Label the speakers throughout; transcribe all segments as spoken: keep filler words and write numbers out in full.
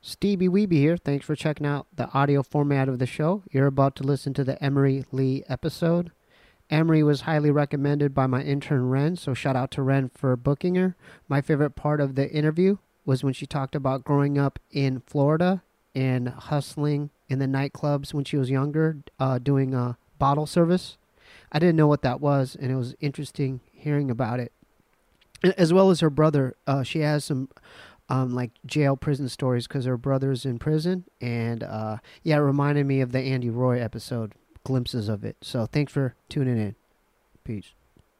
Speaker 1: Stevie Weeby here. Thanks for checking out the audio format of the show. You're about to listen to the Emery Lee episode. Emery was highly recommended by my intern Ren, so shout out to Ren for booking her. My favorite part of the interview was when she talked about growing up in Florida and hustling in the nightclubs when she was younger, uh, doing a bottle service. I didn't know what that was, and it was interesting hearing about it. As well as her brother, uh, she has some um, like jail prison stories because her brother's in prison. And uh, yeah, it reminded me of the Andy Roy episode, glimpses of it. So thanks for tuning in. Peace.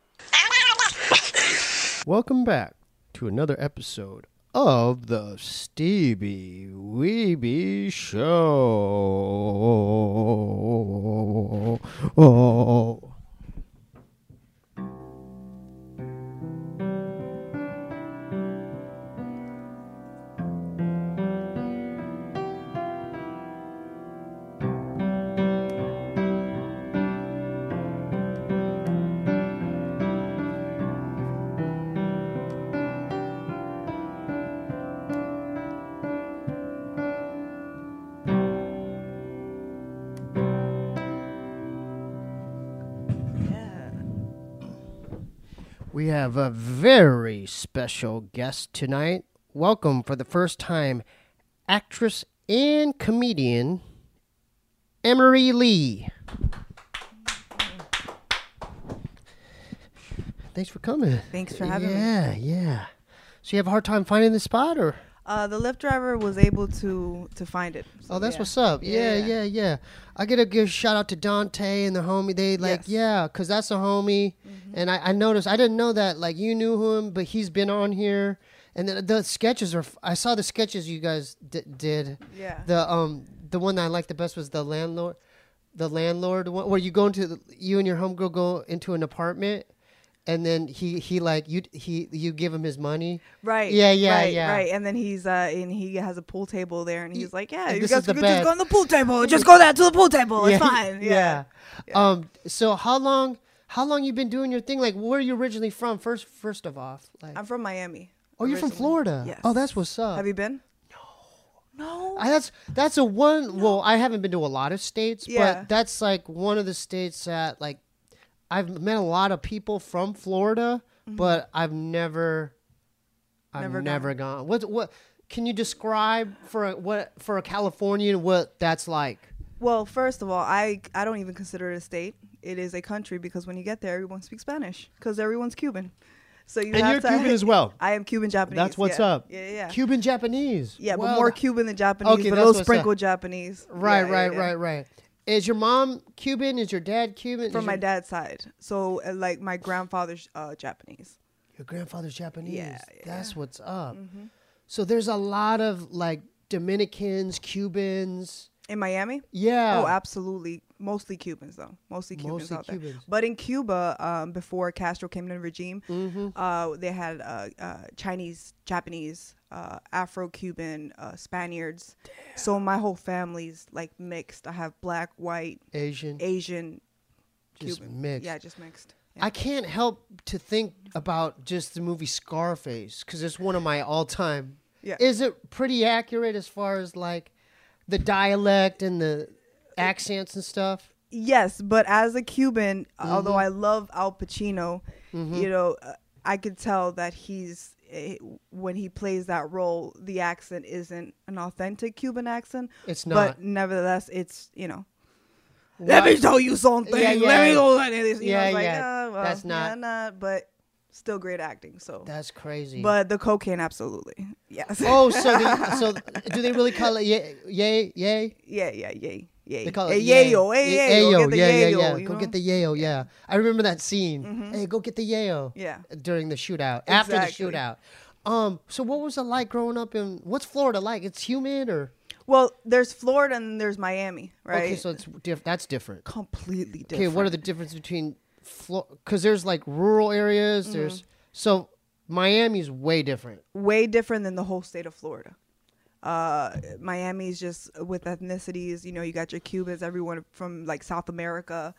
Speaker 1: Welcome back to another episode of the Stevie Weeby Show. Oh. We have a very special guest tonight. Welcome for the first time, actress and comedian, Emery Lee. Thanks for coming.
Speaker 2: Thanks for having
Speaker 1: yeah,
Speaker 2: me.
Speaker 1: Yeah, yeah. So you have a hard time finding the spot, or?
Speaker 2: Uh, the Lyft driver was able to to find it. So,
Speaker 1: Oh, that's
Speaker 2: yeah.
Speaker 1: what's up. Yeah,
Speaker 2: Yeah,
Speaker 1: yeah, yeah. I gotta give a shout out to Dante and the homie. They like,
Speaker 2: Yes.
Speaker 1: yeah, because that's a homie.
Speaker 2: Mhm.
Speaker 1: And I, I noticed, I didn't know that, like, you knew him, but he's been on here. And the, the sketches are, f- I saw the sketches you guys d- did.
Speaker 2: Yeah.
Speaker 1: The um the one that I liked the best was the landlord, the landlord one, where you go into, the, you and your homegirl go into an apartment. And then he, he like you he you give him his money.
Speaker 2: Right.
Speaker 1: Yeah, yeah,
Speaker 2: right,
Speaker 1: yeah.
Speaker 2: Right. And then he's uh and he has a pool table there, and he's like, yeah,
Speaker 1: And
Speaker 2: you
Speaker 1: this
Speaker 2: guys
Speaker 1: is the
Speaker 2: could
Speaker 1: best.
Speaker 2: just go on the pool table. Just go there to the pool table. It's fine. Yeah. Yeah.
Speaker 1: Um. So how long? How long you been doing your thing? Like, where are you originally from? First, first of all, like.
Speaker 2: I'm from Miami.
Speaker 1: Oh, you're from
Speaker 2: originally.
Speaker 1: Florida.
Speaker 2: Yes.
Speaker 1: Oh, that's what's up.
Speaker 2: Have you been? No. No.
Speaker 1: I, that's that's a one. Well, I haven't been to a lot of states,
Speaker 2: Yeah.
Speaker 1: but that's like one of the states that like I've met a lot of people from Florida,
Speaker 2: Mhm.
Speaker 1: but I've never, I've
Speaker 2: Never
Speaker 1: never, gone. What what? Can you describe for a, what for a Californian what that's like?
Speaker 2: Well, first of all, I I don't even consider it a state. It is a country because when you get there, everyone speaks Spanish because everyone's Cuban. So you
Speaker 1: And
Speaker 2: have
Speaker 1: you're
Speaker 2: to,
Speaker 1: Cuban as well.
Speaker 2: I am Cuban Japanese.
Speaker 1: That's what's
Speaker 2: yeah.
Speaker 1: up.
Speaker 2: Yeah, yeah.
Speaker 1: Cuban Japanese.
Speaker 2: Yeah, but
Speaker 1: Well,
Speaker 2: more Cuban than Japanese,
Speaker 1: Okay,
Speaker 2: but a
Speaker 1: that's
Speaker 2: little
Speaker 1: what's
Speaker 2: sprinkled Japanese.
Speaker 1: Right,
Speaker 2: Yeah,
Speaker 1: right,
Speaker 2: yeah,
Speaker 1: right, right. Is your mom Cuban? Is your dad Cuban?
Speaker 2: From
Speaker 1: Is
Speaker 2: my
Speaker 1: your,
Speaker 2: dad's side. So, uh, like, my grandfather's uh, Japanese.
Speaker 1: Your grandfather's Japanese.
Speaker 2: Yeah,
Speaker 1: That's
Speaker 2: yeah.
Speaker 1: what's up.
Speaker 2: hmm
Speaker 1: So there's a lot of like Dominicans, Cubans.
Speaker 2: In Miami?
Speaker 1: Yeah.
Speaker 2: Oh, absolutely. Mostly Cubans, though. Mostly Cubans
Speaker 1: Mostly
Speaker 2: out there.
Speaker 1: Cubans.
Speaker 2: But in Cuba, um, before Castro came to the regime,
Speaker 1: Mm-hmm.
Speaker 2: uh, they had uh, uh, Chinese, Japanese, uh, Afro-Cuban, uh, Spaniards. So my whole family's like mixed. I have black, white,
Speaker 1: Asian.
Speaker 2: Asian,
Speaker 1: Just
Speaker 2: Cuban.
Speaker 1: mixed.
Speaker 2: Yeah, just mixed. Yeah.
Speaker 1: I can't help to think about just the movie Scarface because it's one of my all-time.
Speaker 2: Yeah.
Speaker 1: Is it pretty accurate as far as like the dialect and the accents and stuff?
Speaker 2: Yes, but as a Cuban, although
Speaker 1: Mhm.
Speaker 2: I love Al Pacino,
Speaker 1: Mhm.
Speaker 2: you know, uh, I could tell that he's eh, when he plays that role, the accent isn't an authentic Cuban accent,
Speaker 1: It's not.
Speaker 2: but nevertheless, it's you know.
Speaker 1: Why-
Speaker 2: Let me tell you something.
Speaker 1: Yeah, yeah.
Speaker 2: Let me go like this. You
Speaker 1: Yeah,
Speaker 2: know, it's like,
Speaker 1: yeah.
Speaker 2: "Ah, well,
Speaker 1: That's not-
Speaker 2: yeah, not, but still great acting. So,
Speaker 1: That's crazy.
Speaker 2: but the cocaine, absolutely, yes.
Speaker 1: oh, so they, so do they really call it yay, yay, yay?
Speaker 2: yeah, yeah, yay, yay.
Speaker 1: They call
Speaker 2: hey,
Speaker 1: it yay.
Speaker 2: yayo, hey,
Speaker 1: Y-
Speaker 2: yayo, get the
Speaker 1: yeah, yeah,
Speaker 2: yayo,
Speaker 1: yeah.
Speaker 2: you
Speaker 1: Go
Speaker 2: know?
Speaker 1: get the yayo, yeah. I remember that scene.
Speaker 2: Mhm.
Speaker 1: Hey, go get the yayo.
Speaker 2: Yeah.
Speaker 1: During the shootout, after the
Speaker 2: Exactly.
Speaker 1: shootout. Um, so what was it like growing up in? What's Florida like? It's humid, or
Speaker 2: Well, there's Florida and there's Miami, right?
Speaker 1: okay, so it's diff- that's different.
Speaker 2: completely different.
Speaker 1: Okay, what are the differences between Florida? Because there's like rural areas.
Speaker 2: Mm-hmm.
Speaker 1: There's so Miami's way different.
Speaker 2: way different than the whole state of Florida. Uh, Miami's just with ethnicities. You know, you got your Cubans, everyone from like South America.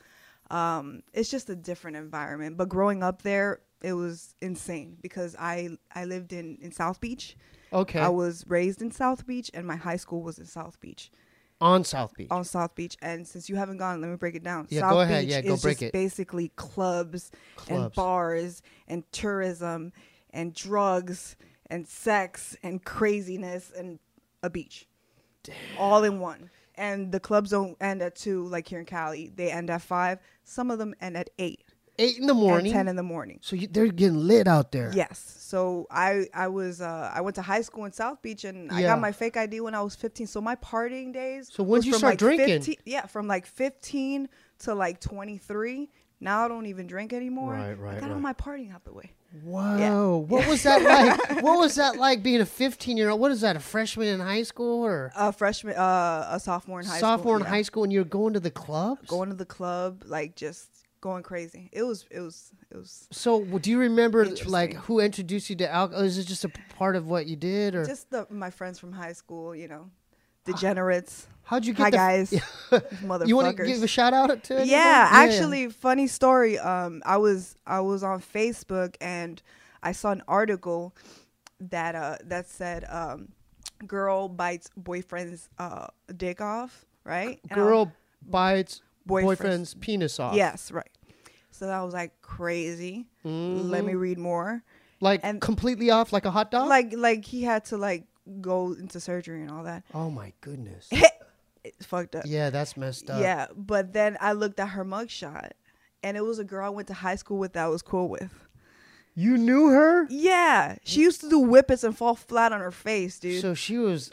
Speaker 2: Um, it's just a different environment. But growing up there, it was insane because I I lived in, in South Beach,
Speaker 1: Okay.
Speaker 2: I was raised in South Beach, and my high school was in South Beach.
Speaker 1: On South Beach.
Speaker 2: On South Beach. And since you haven't gone, let me break it down.
Speaker 1: Yeah,
Speaker 2: South
Speaker 1: go ahead.
Speaker 2: Beach
Speaker 1: Yeah, go
Speaker 2: is
Speaker 1: break
Speaker 2: just
Speaker 1: it.
Speaker 2: basically clubs, and
Speaker 1: Clubs.
Speaker 2: bars and tourism and drugs and sex and craziness and a beach. Damn. All in one. And the clubs don't end at two like here in Cali. They end at five. Some of them end at eight.
Speaker 1: Eight in the morning.
Speaker 2: And ten in the morning.
Speaker 1: So you, they're getting lit out there.
Speaker 2: Yes. So I I was uh, I went to high school in South Beach, and I
Speaker 1: Yeah.
Speaker 2: got my fake I D when I was fifteen. So my partying days.
Speaker 1: So when
Speaker 2: was
Speaker 1: did you
Speaker 2: from,
Speaker 1: start
Speaker 2: like,
Speaker 1: drinking?
Speaker 2: fifteen Yeah, from like fifteen to like twenty-three. Now I don't even drink anymore.
Speaker 1: Right, right,
Speaker 2: I got
Speaker 1: right.
Speaker 2: all my partying out the way.
Speaker 1: Wow.
Speaker 2: Yeah.
Speaker 1: What was that like? What was that like being a fifteen-year-old? What is that, a freshman in high school or
Speaker 2: A freshman, uh, a sophomore in high school.
Speaker 1: sophomore in
Speaker 2: yeah.
Speaker 1: high school, and you're going to the clubs?
Speaker 2: Going to the club, like just going crazy. It was, it was, it was
Speaker 1: So w- do you remember like
Speaker 2: Interesting.
Speaker 1: who introduced you to alcohol? Is it just a p- part of what you did, or
Speaker 2: just the my friends from high school. You know, degenerates.
Speaker 1: how'd you get
Speaker 2: Hi
Speaker 1: the
Speaker 2: guys, motherfuckers.
Speaker 1: You want to give a shout out to? anyone?
Speaker 2: Yeah, actually, funny story. Um, I was I was on Facebook, and I saw an article that uh that said um, girl bites boyfriend's uh dick off, right? And I-
Speaker 1: girl bites
Speaker 2: boyfriend's-
Speaker 1: boyfriend's penis off.
Speaker 2: Yes, right. So that was like crazy.
Speaker 1: Mhm.
Speaker 2: Let me read more.
Speaker 1: like
Speaker 2: and-
Speaker 1: completely off, like a hot dog.
Speaker 2: Like like he had to like go into surgery and all that.
Speaker 1: oh my goodness.
Speaker 2: It's fucked up.
Speaker 1: Yeah, that's messed up.
Speaker 2: Yeah, but then I looked at her mugshot, and it was a girl I went to high school with that I was cool with.
Speaker 1: You knew her.
Speaker 2: Yeah, she used to do whippets and fall flat on her face, dude.
Speaker 1: So she was.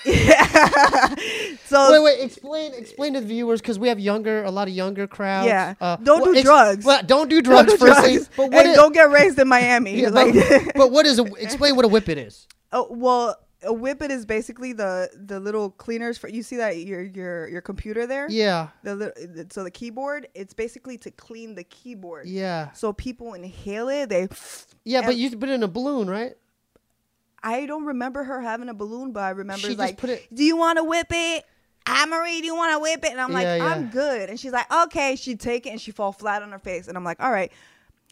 Speaker 2: so
Speaker 1: wait, wait. Explain, explain to the viewers because we have younger, a lot of younger crowds.
Speaker 2: Yeah.
Speaker 1: Uh,
Speaker 2: Don't
Speaker 1: what-
Speaker 2: do drugs.
Speaker 1: Well, don't do
Speaker 2: Don't
Speaker 1: drugs
Speaker 2: do
Speaker 1: first.
Speaker 2: drugs.
Speaker 1: thing. But what
Speaker 2: and
Speaker 1: is?
Speaker 2: don't get raised in Miami.
Speaker 1: yeah,
Speaker 2: like,
Speaker 1: but, but what is a? Explain what a whippet is.
Speaker 2: oh, well, a whippet is basically the the little cleaners for you see that your your your computer there.
Speaker 1: Yeah,
Speaker 2: The li- so the keyboard, it's basically to clean the keyboard.
Speaker 1: yeah,
Speaker 2: So people inhale it. They.
Speaker 1: yeah. But
Speaker 2: And-
Speaker 1: you put it in a balloon, right?
Speaker 2: I don't remember her having a balloon, but I remember
Speaker 1: She
Speaker 2: it's
Speaker 1: just
Speaker 2: like,
Speaker 1: put it-
Speaker 2: "Do you want to whip it, Amory? Do you want to whip it?" And I'm like,
Speaker 1: Yeah, yeah.
Speaker 2: "I'm good." And she's like, "Okay." She take it and she fall flat on her face, and I'm like, "All right,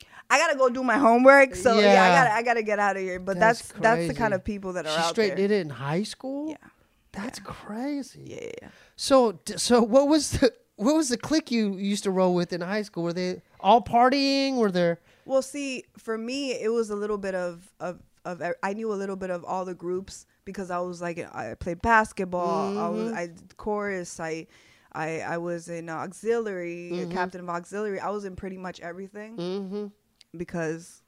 Speaker 2: I gotta go do my homework." So yeah,
Speaker 1: Yeah.
Speaker 2: I gotta I gotta get out of here. But
Speaker 1: That's
Speaker 2: that's that's, the
Speaker 1: crazy.
Speaker 2: kind of people that are
Speaker 1: She
Speaker 2: out
Speaker 1: straight
Speaker 2: there.
Speaker 1: did it in high school.
Speaker 2: Yeah,
Speaker 1: That's crazy.
Speaker 2: yeah, yeah, yeah.
Speaker 1: So, d- so what was the what was the clique you used to roll with in high school? Were they all partying? Were there?
Speaker 2: Well, see, for me, it was a little bit of of of I knew a little bit of all the groups because I was like I played basketball, I was I did chorus, I I I was in auxiliary,
Speaker 1: Mhm.
Speaker 2: captain of auxiliary. I was in pretty much everything
Speaker 1: Mm-hmm.
Speaker 2: because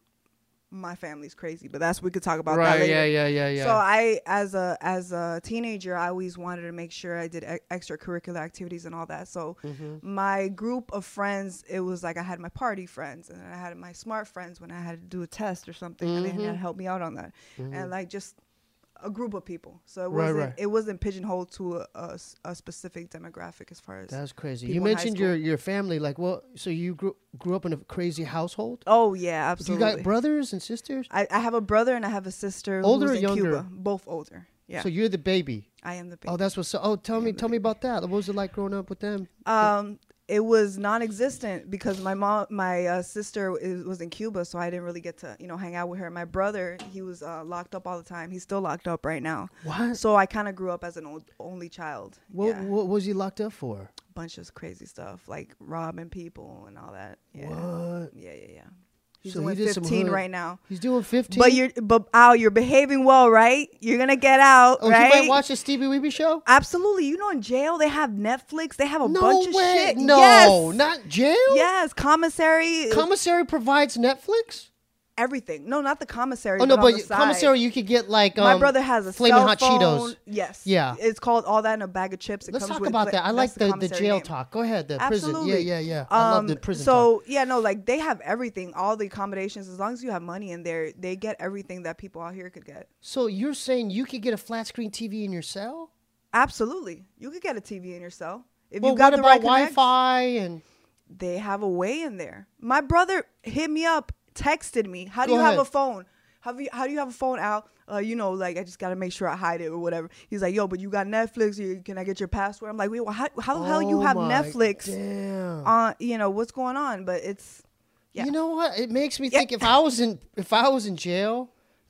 Speaker 2: my family's crazy. But that's we could talk about that
Speaker 1: Right.
Speaker 2: later.
Speaker 1: Yeah. Yeah. Yeah. Yeah.
Speaker 2: So I, as a as a teenager, I always wanted to make sure I did e- extracurricular activities and all that. So
Speaker 1: Mhm.
Speaker 2: my group of friends, it was like I had my party friends and I had my smart friends when I had to do a test or something, and they had to
Speaker 1: Mhm.
Speaker 2: help me out on that,
Speaker 1: Mhm.
Speaker 2: and like just a group of people. So it
Speaker 1: Right,
Speaker 2: wasn't
Speaker 1: right.
Speaker 2: it wasn't pigeonholed to a, a s- a specific demographic as far as.
Speaker 1: That's crazy.
Speaker 2: people
Speaker 1: You
Speaker 2: in high
Speaker 1: mentioned
Speaker 2: school.
Speaker 1: your your family. Like, well, so you grew grew up in a crazy household.
Speaker 2: Oh yeah, absolutely.
Speaker 1: You got brothers and sisters.
Speaker 2: I, I have a brother and I have a sister.
Speaker 1: Older
Speaker 2: who's
Speaker 1: or
Speaker 2: in
Speaker 1: younger?
Speaker 2: Cuba. Both older. Yeah,
Speaker 1: So you're the baby.
Speaker 2: I am the baby.
Speaker 1: Oh, that's what's. So, oh, tell
Speaker 2: I
Speaker 1: me,
Speaker 2: am the
Speaker 1: tell me
Speaker 2: baby.
Speaker 1: about that. What was it like growing up with them?
Speaker 2: Um, it was non-existent because my mom, my uh, sister is, was in Cuba, so I didn't really get to, you know, hang out with her. My brother, he was uh, locked up all the time. He's still locked up right now.
Speaker 1: What?
Speaker 2: So I kind of grew up as an old, only child.
Speaker 1: What,
Speaker 2: yeah.
Speaker 1: what was he locked up for?
Speaker 2: Bunch of crazy stuff like robbing people and all that. Yeah.
Speaker 1: What?
Speaker 2: Yeah, yeah, yeah. He's
Speaker 1: So he
Speaker 2: doing
Speaker 1: did some
Speaker 2: fifteen
Speaker 1: hood-
Speaker 2: right now.
Speaker 1: He's doing fifteen.
Speaker 2: But you're, but Al, you're behaving well, right? You're gonna get out,
Speaker 1: oh,
Speaker 2: right?
Speaker 1: you might watch the Stevie Weeby show.
Speaker 2: Absolutely. You know, in jail they have Netflix. They have a
Speaker 1: No
Speaker 2: bunch of
Speaker 1: way.
Speaker 2: shit.
Speaker 1: No,
Speaker 2: Yes.
Speaker 1: not jail.
Speaker 2: Yes, commissary.
Speaker 1: Commissary provides Netflix.
Speaker 2: Everything. No, not the commissary.
Speaker 1: Oh no,
Speaker 2: but,
Speaker 1: but
Speaker 2: on the
Speaker 1: you-
Speaker 2: side.
Speaker 1: commissary you could get like um,
Speaker 2: My brother has a
Speaker 1: Flamin'
Speaker 2: cell
Speaker 1: Hot
Speaker 2: phone.
Speaker 1: Cheetos.
Speaker 2: Yes.
Speaker 1: Yeah.
Speaker 2: It's called all that in a bag of chips. It
Speaker 1: Let's
Speaker 2: comes
Speaker 1: talk
Speaker 2: with
Speaker 1: about
Speaker 2: fla-
Speaker 1: that. I like
Speaker 2: that's
Speaker 1: the, the
Speaker 2: commissary
Speaker 1: jail
Speaker 2: name.
Speaker 1: talk. Go ahead. The prison.
Speaker 2: Absolutely.
Speaker 1: Yeah, yeah, yeah. I love the
Speaker 2: Um,
Speaker 1: prison
Speaker 2: so
Speaker 1: talk.
Speaker 2: yeah, no, like they have everything, all the accommodations. As long as you have money in there, they get everything that people out here could get.
Speaker 1: So you're saying you could get a flat screen T V in your cell?
Speaker 2: Absolutely, you could get a T V in your cell if
Speaker 1: Well,
Speaker 2: you got
Speaker 1: what
Speaker 2: the
Speaker 1: about
Speaker 2: right connects.
Speaker 1: Wi-Fi and?
Speaker 2: They have a way in there. My brother hit me up, texted me. How do
Speaker 1: Go
Speaker 2: you have
Speaker 1: ahead.
Speaker 2: a phone? How do you, how do you have a phone out? Uh, you know, like I just gotta make sure I hide it or whatever. He's like, yo, but you got Netflix. You, can I get your password? I'm like, wait, well, how, how the hell you
Speaker 1: Oh
Speaker 2: have
Speaker 1: my
Speaker 2: Netflix?
Speaker 1: Damn.
Speaker 2: On you know what's going on? But it's yeah.
Speaker 1: You know what? It makes me
Speaker 2: Yeah.
Speaker 1: think if I was in if I was in jail,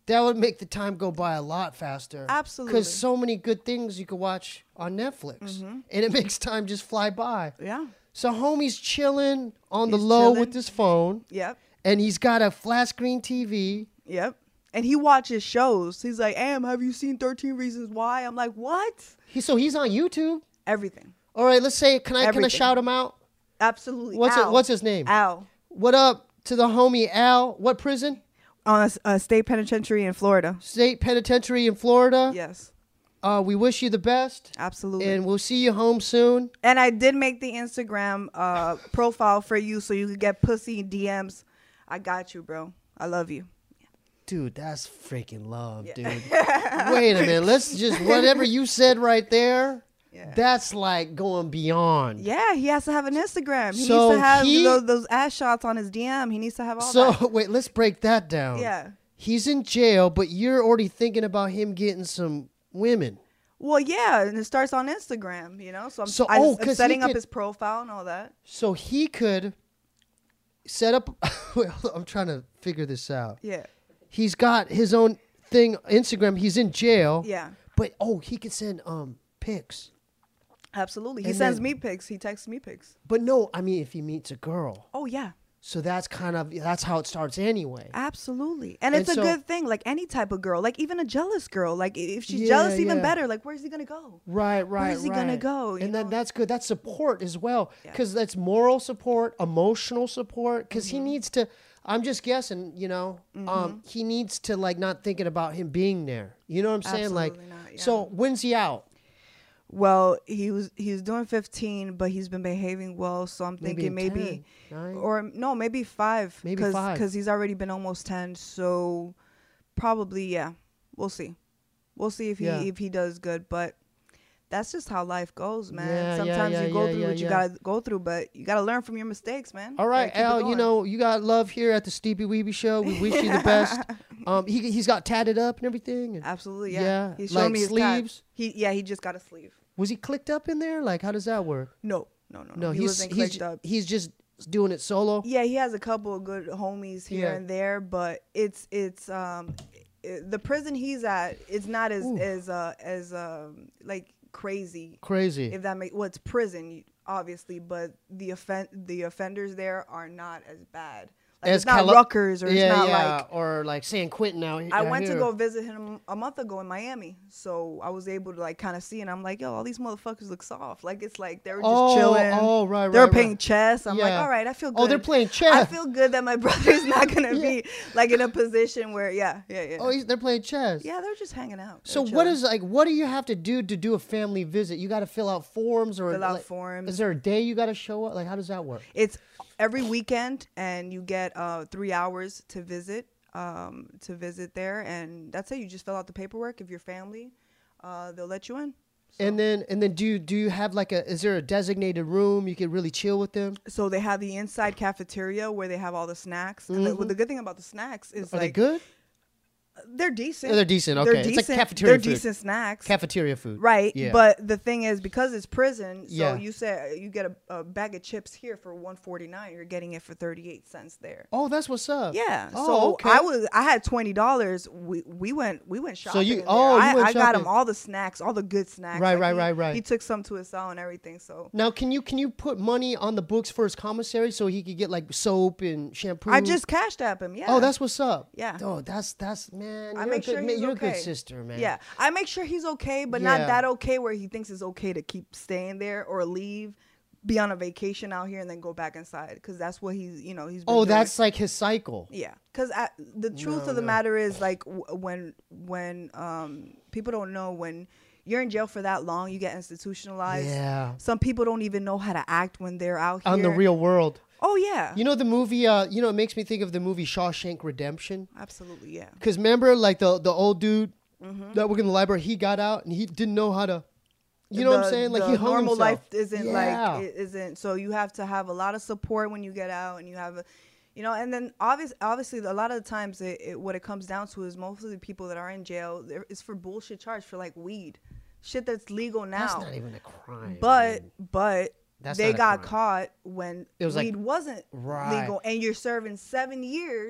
Speaker 1: that would make the time go by a lot faster.
Speaker 2: Absolutely.
Speaker 1: Because so many good things you could watch on Netflix.
Speaker 2: Mm-hmm.
Speaker 1: And it makes time just fly by.
Speaker 2: Yeah.
Speaker 1: So homie's chilling on the
Speaker 2: He's
Speaker 1: low
Speaker 2: chilling.
Speaker 1: with his phone.
Speaker 2: Yep.
Speaker 1: And he's got a flat screen T V.
Speaker 2: Yep. And he watches shows. He's like, Am, have you seen thirteen Reasons Why? I'm like, what?
Speaker 1: He, so he's on YouTube.
Speaker 2: Everything.
Speaker 1: All right, let's say, can I can I
Speaker 2: Everything.
Speaker 1: shout him out?
Speaker 2: Absolutely.
Speaker 1: What's
Speaker 2: Al.
Speaker 1: it, what's his name?
Speaker 2: Al.
Speaker 1: What up to the homie Al? What prison?
Speaker 2: On a, s- a state penitentiary in Florida.
Speaker 1: State Penitentiary in Florida.
Speaker 2: Yes.
Speaker 1: Uh, we wish you the best.
Speaker 2: Absolutely.
Speaker 1: And we'll see you home soon.
Speaker 2: And I did make the Instagram uh, profile for you so you could get pussy D Ms. I got you, bro. I love you.
Speaker 1: Dude, that's freaking love,
Speaker 2: Yeah.
Speaker 1: dude. Wait a minute. Let's just, whatever you said right there,
Speaker 2: Yeah.
Speaker 1: that's like going beyond.
Speaker 2: Yeah, he has to have an Instagram. He
Speaker 1: So
Speaker 2: needs to have
Speaker 1: he-
Speaker 2: those, those ass shots on his D M. He needs to have all
Speaker 1: So,
Speaker 2: that.
Speaker 1: wait, let's break that down.
Speaker 2: Yeah.
Speaker 1: He's in jail, but you're already thinking about him getting some women.
Speaker 2: Well, yeah, and it starts on Instagram, you know? So I'm,
Speaker 1: So-
Speaker 2: I,
Speaker 1: oh,
Speaker 2: I'm
Speaker 1: 'cause he
Speaker 2: setting up
Speaker 1: could-
Speaker 2: his profile and all that.
Speaker 1: So he could set up, wait, hold on, I'm trying to figure this out.
Speaker 2: Yeah.
Speaker 1: He's got his own thing, Instagram. He's in jail.
Speaker 2: Yeah.
Speaker 1: But, oh, he could send um pics.
Speaker 2: Absolutely. He
Speaker 1: And
Speaker 2: sends
Speaker 1: then-
Speaker 2: me pics. He texts me pics.
Speaker 1: But no, I mean, if he meets a girl.
Speaker 2: Oh, yeah.
Speaker 1: So that's kind of, that's how it starts anyway.
Speaker 2: Absolutely. And
Speaker 1: And
Speaker 2: it's a
Speaker 1: so-
Speaker 2: good thing. Like any type of girl, like even a jealous girl. Like if she's
Speaker 1: Yeah,
Speaker 2: jealous, even
Speaker 1: yeah.
Speaker 2: better. Like where's he going to go?
Speaker 1: Right, right,
Speaker 2: Where's he
Speaker 1: right.
Speaker 2: gonna go, you
Speaker 1: And then
Speaker 2: know?
Speaker 1: that's good. That's support as well.
Speaker 2: Yeah.
Speaker 1: Because that's moral support, emotional support. Because
Speaker 2: Mm-hmm.
Speaker 1: he needs to, I'm just guessing, you know, um, he needs to like not thinking about him being there. You know what I'm saying? Like,
Speaker 2: Absolutely not, yeah.
Speaker 1: so when's he out?
Speaker 2: Well, he was he was doing fifteen, but he's been behaving well. So I'm
Speaker 1: Maybe
Speaker 2: thinking maybe,
Speaker 1: ten, nine?
Speaker 2: or no, maybe five.
Speaker 1: Maybe
Speaker 2: Cause,
Speaker 1: five.
Speaker 2: Because he's already been almost ten. So probably, yeah. We'll see. We'll see if he
Speaker 1: Yeah.
Speaker 2: if he does good. But that's just how life goes, man.
Speaker 1: Yeah, yeah,
Speaker 2: Sometimes
Speaker 1: yeah,
Speaker 2: you go
Speaker 1: yeah,
Speaker 2: through
Speaker 1: yeah,
Speaker 2: what you
Speaker 1: yeah.
Speaker 2: gotta go through, but you gotta learn from your mistakes, man.
Speaker 1: All right,
Speaker 2: Gotta keep it
Speaker 1: Al, you
Speaker 2: going.
Speaker 1: know, you got love here at the Steepy Weeby Show. We wish you the best. Um, he, he's got tatted up and everything. And
Speaker 2: Absolutely, yeah.
Speaker 1: Yeah,
Speaker 2: He's showing
Speaker 1: like
Speaker 2: me his tat.
Speaker 1: sleeves?
Speaker 2: He yeah, he just got a sleeve.
Speaker 1: was he clicked up in there? Like, how does that work?
Speaker 2: No, no, no, no.
Speaker 1: No,
Speaker 2: he
Speaker 1: he's,
Speaker 2: wasn't
Speaker 1: he's,
Speaker 2: clicked up.
Speaker 1: he's just doing it solo.
Speaker 2: Yeah, he has a couple of good homies here
Speaker 1: Yeah.
Speaker 2: and there, but it's it's um i the prison he's at. It's not as
Speaker 1: Ooh.
Speaker 2: as uh as um like crazy.
Speaker 1: Crazy.
Speaker 2: If that make well, it's prison obviously, but the offen- the offenders there are not as bad. Like,
Speaker 1: As
Speaker 2: it's not
Speaker 1: Cali-
Speaker 2: Rutgers or it's
Speaker 1: yeah,
Speaker 2: not
Speaker 1: yeah,
Speaker 2: like.
Speaker 1: or like San Quentin now.
Speaker 2: I went to go visit him a month ago in Miami, so I was able to like kind of see, and I'm like, yo, all these motherfuckers look soft. Like it's like they were just
Speaker 1: Oh,
Speaker 2: chilling.
Speaker 1: oh, right,
Speaker 2: They were
Speaker 1: right,
Speaker 2: playing
Speaker 1: right.
Speaker 2: chess. I'm like,
Speaker 1: Yeah.
Speaker 2: all right, I feel good.
Speaker 1: Oh, they're playing
Speaker 2: I
Speaker 1: chess.
Speaker 2: feel good that my brother's not gonna be like in a position where, yeah, yeah, yeah.
Speaker 1: Oh, he's, they're playing chess.
Speaker 2: Yeah, they're just hanging out.
Speaker 1: So
Speaker 2: They're
Speaker 1: what
Speaker 2: chilling.
Speaker 1: is like? What do you have to do to do a family visit? You got to fill out forms or
Speaker 2: Fill out
Speaker 1: like,
Speaker 2: forms.
Speaker 1: Is there a day you got to show up? Like, how does that work?
Speaker 2: It's every weekend, and you get uh, three hours to visit. Um, to visit there, and that's it. You just fill out the paperwork. If you're family, uh, they'll let you in. So,
Speaker 1: And then and then do you, do you have like a? Is there a designated room you can really chill with them?
Speaker 2: so they have the inside cafeteria where they have all the snacks. And the,
Speaker 1: Mhm.
Speaker 2: well, the good thing about the snacks is
Speaker 1: Are they
Speaker 2: like
Speaker 1: good?
Speaker 2: they're decent.
Speaker 1: Oh, they're decent.
Speaker 2: They're
Speaker 1: Okay, it's like
Speaker 2: decent.
Speaker 1: cafeteria
Speaker 2: They're
Speaker 1: food.
Speaker 2: decent snacks.
Speaker 1: Cafeteria food.
Speaker 2: Right,
Speaker 1: Yeah.
Speaker 2: but the thing is, because it's prison, so
Speaker 1: Yeah.
Speaker 2: you say you get a, a bag of chips here for one forty-nine. You're getting it for thirty-eight cents there.
Speaker 1: Oh, that's what's up.
Speaker 2: Yeah,
Speaker 1: Oh,
Speaker 2: so
Speaker 1: okay.
Speaker 2: I was I had twenty dollars. We we went we went shopping.
Speaker 1: you-
Speaker 2: in there.
Speaker 1: oh, you
Speaker 2: I,
Speaker 1: went
Speaker 2: I got him
Speaker 1: shopping.
Speaker 2: all the snacks, all the good snacks.
Speaker 1: Right,
Speaker 2: Like,
Speaker 1: right,
Speaker 2: he-
Speaker 1: right, right.
Speaker 2: He took some to his cell and everything. So
Speaker 1: Now, can you can you put money on the books for his commissary so he could get like soap and shampoo?
Speaker 2: I just cashed app him. Yeah.
Speaker 1: Oh, that's what's up.
Speaker 2: Yeah.
Speaker 1: Oh, that's that's man.
Speaker 2: I
Speaker 1: you're
Speaker 2: make
Speaker 1: a good,
Speaker 2: sure
Speaker 1: man,
Speaker 2: he's
Speaker 1: you're
Speaker 2: okay.
Speaker 1: a good sister, man.
Speaker 2: Yeah, I make sure he's okay, but
Speaker 1: Yeah.
Speaker 2: not that okay where he thinks it's okay to keep staying there or leave, be on a vacation out here and then go back inside because that's what he's you know he's. Been
Speaker 1: Oh,
Speaker 2: doing.
Speaker 1: that's like his cycle.
Speaker 2: Yeah, because the truth
Speaker 1: No,
Speaker 2: of the
Speaker 1: no.
Speaker 2: matter is like w- when when um people don't know when you're in jail for that long, you get institutionalized.
Speaker 1: Yeah.
Speaker 2: Some people don't even know how to act when they're out here
Speaker 1: On the real world.
Speaker 2: Oh yeah,
Speaker 1: You know the movie. Uh, you know it makes me think of the movie Shawshank Redemption.
Speaker 2: absolutely yeah.
Speaker 1: Because remember, like the the old dude
Speaker 2: Mm-hmm.
Speaker 1: that worked in the library, he got out and he didn't know how to. You know what I'm
Speaker 2: The-
Speaker 1: saying? Like
Speaker 2: the
Speaker 1: he hung
Speaker 2: normal
Speaker 1: himself.
Speaker 2: life isn't
Speaker 1: Yeah.
Speaker 2: like it isn't. So you have to have a lot of support when you get out, and you have a, you know, and then obviously, obviously, a lot of the times, it, it, what it comes down to is most of the people that are in jail there is for bullshit charge for like weed, shit that's legal now.
Speaker 1: That's not even a crime.
Speaker 2: but
Speaker 1: man.
Speaker 2: but
Speaker 1: That's
Speaker 2: they
Speaker 1: not a
Speaker 2: got
Speaker 1: crime.
Speaker 2: caught when
Speaker 1: It was like-
Speaker 2: weed wasn't
Speaker 1: Right.
Speaker 2: legal, and you're serving seven years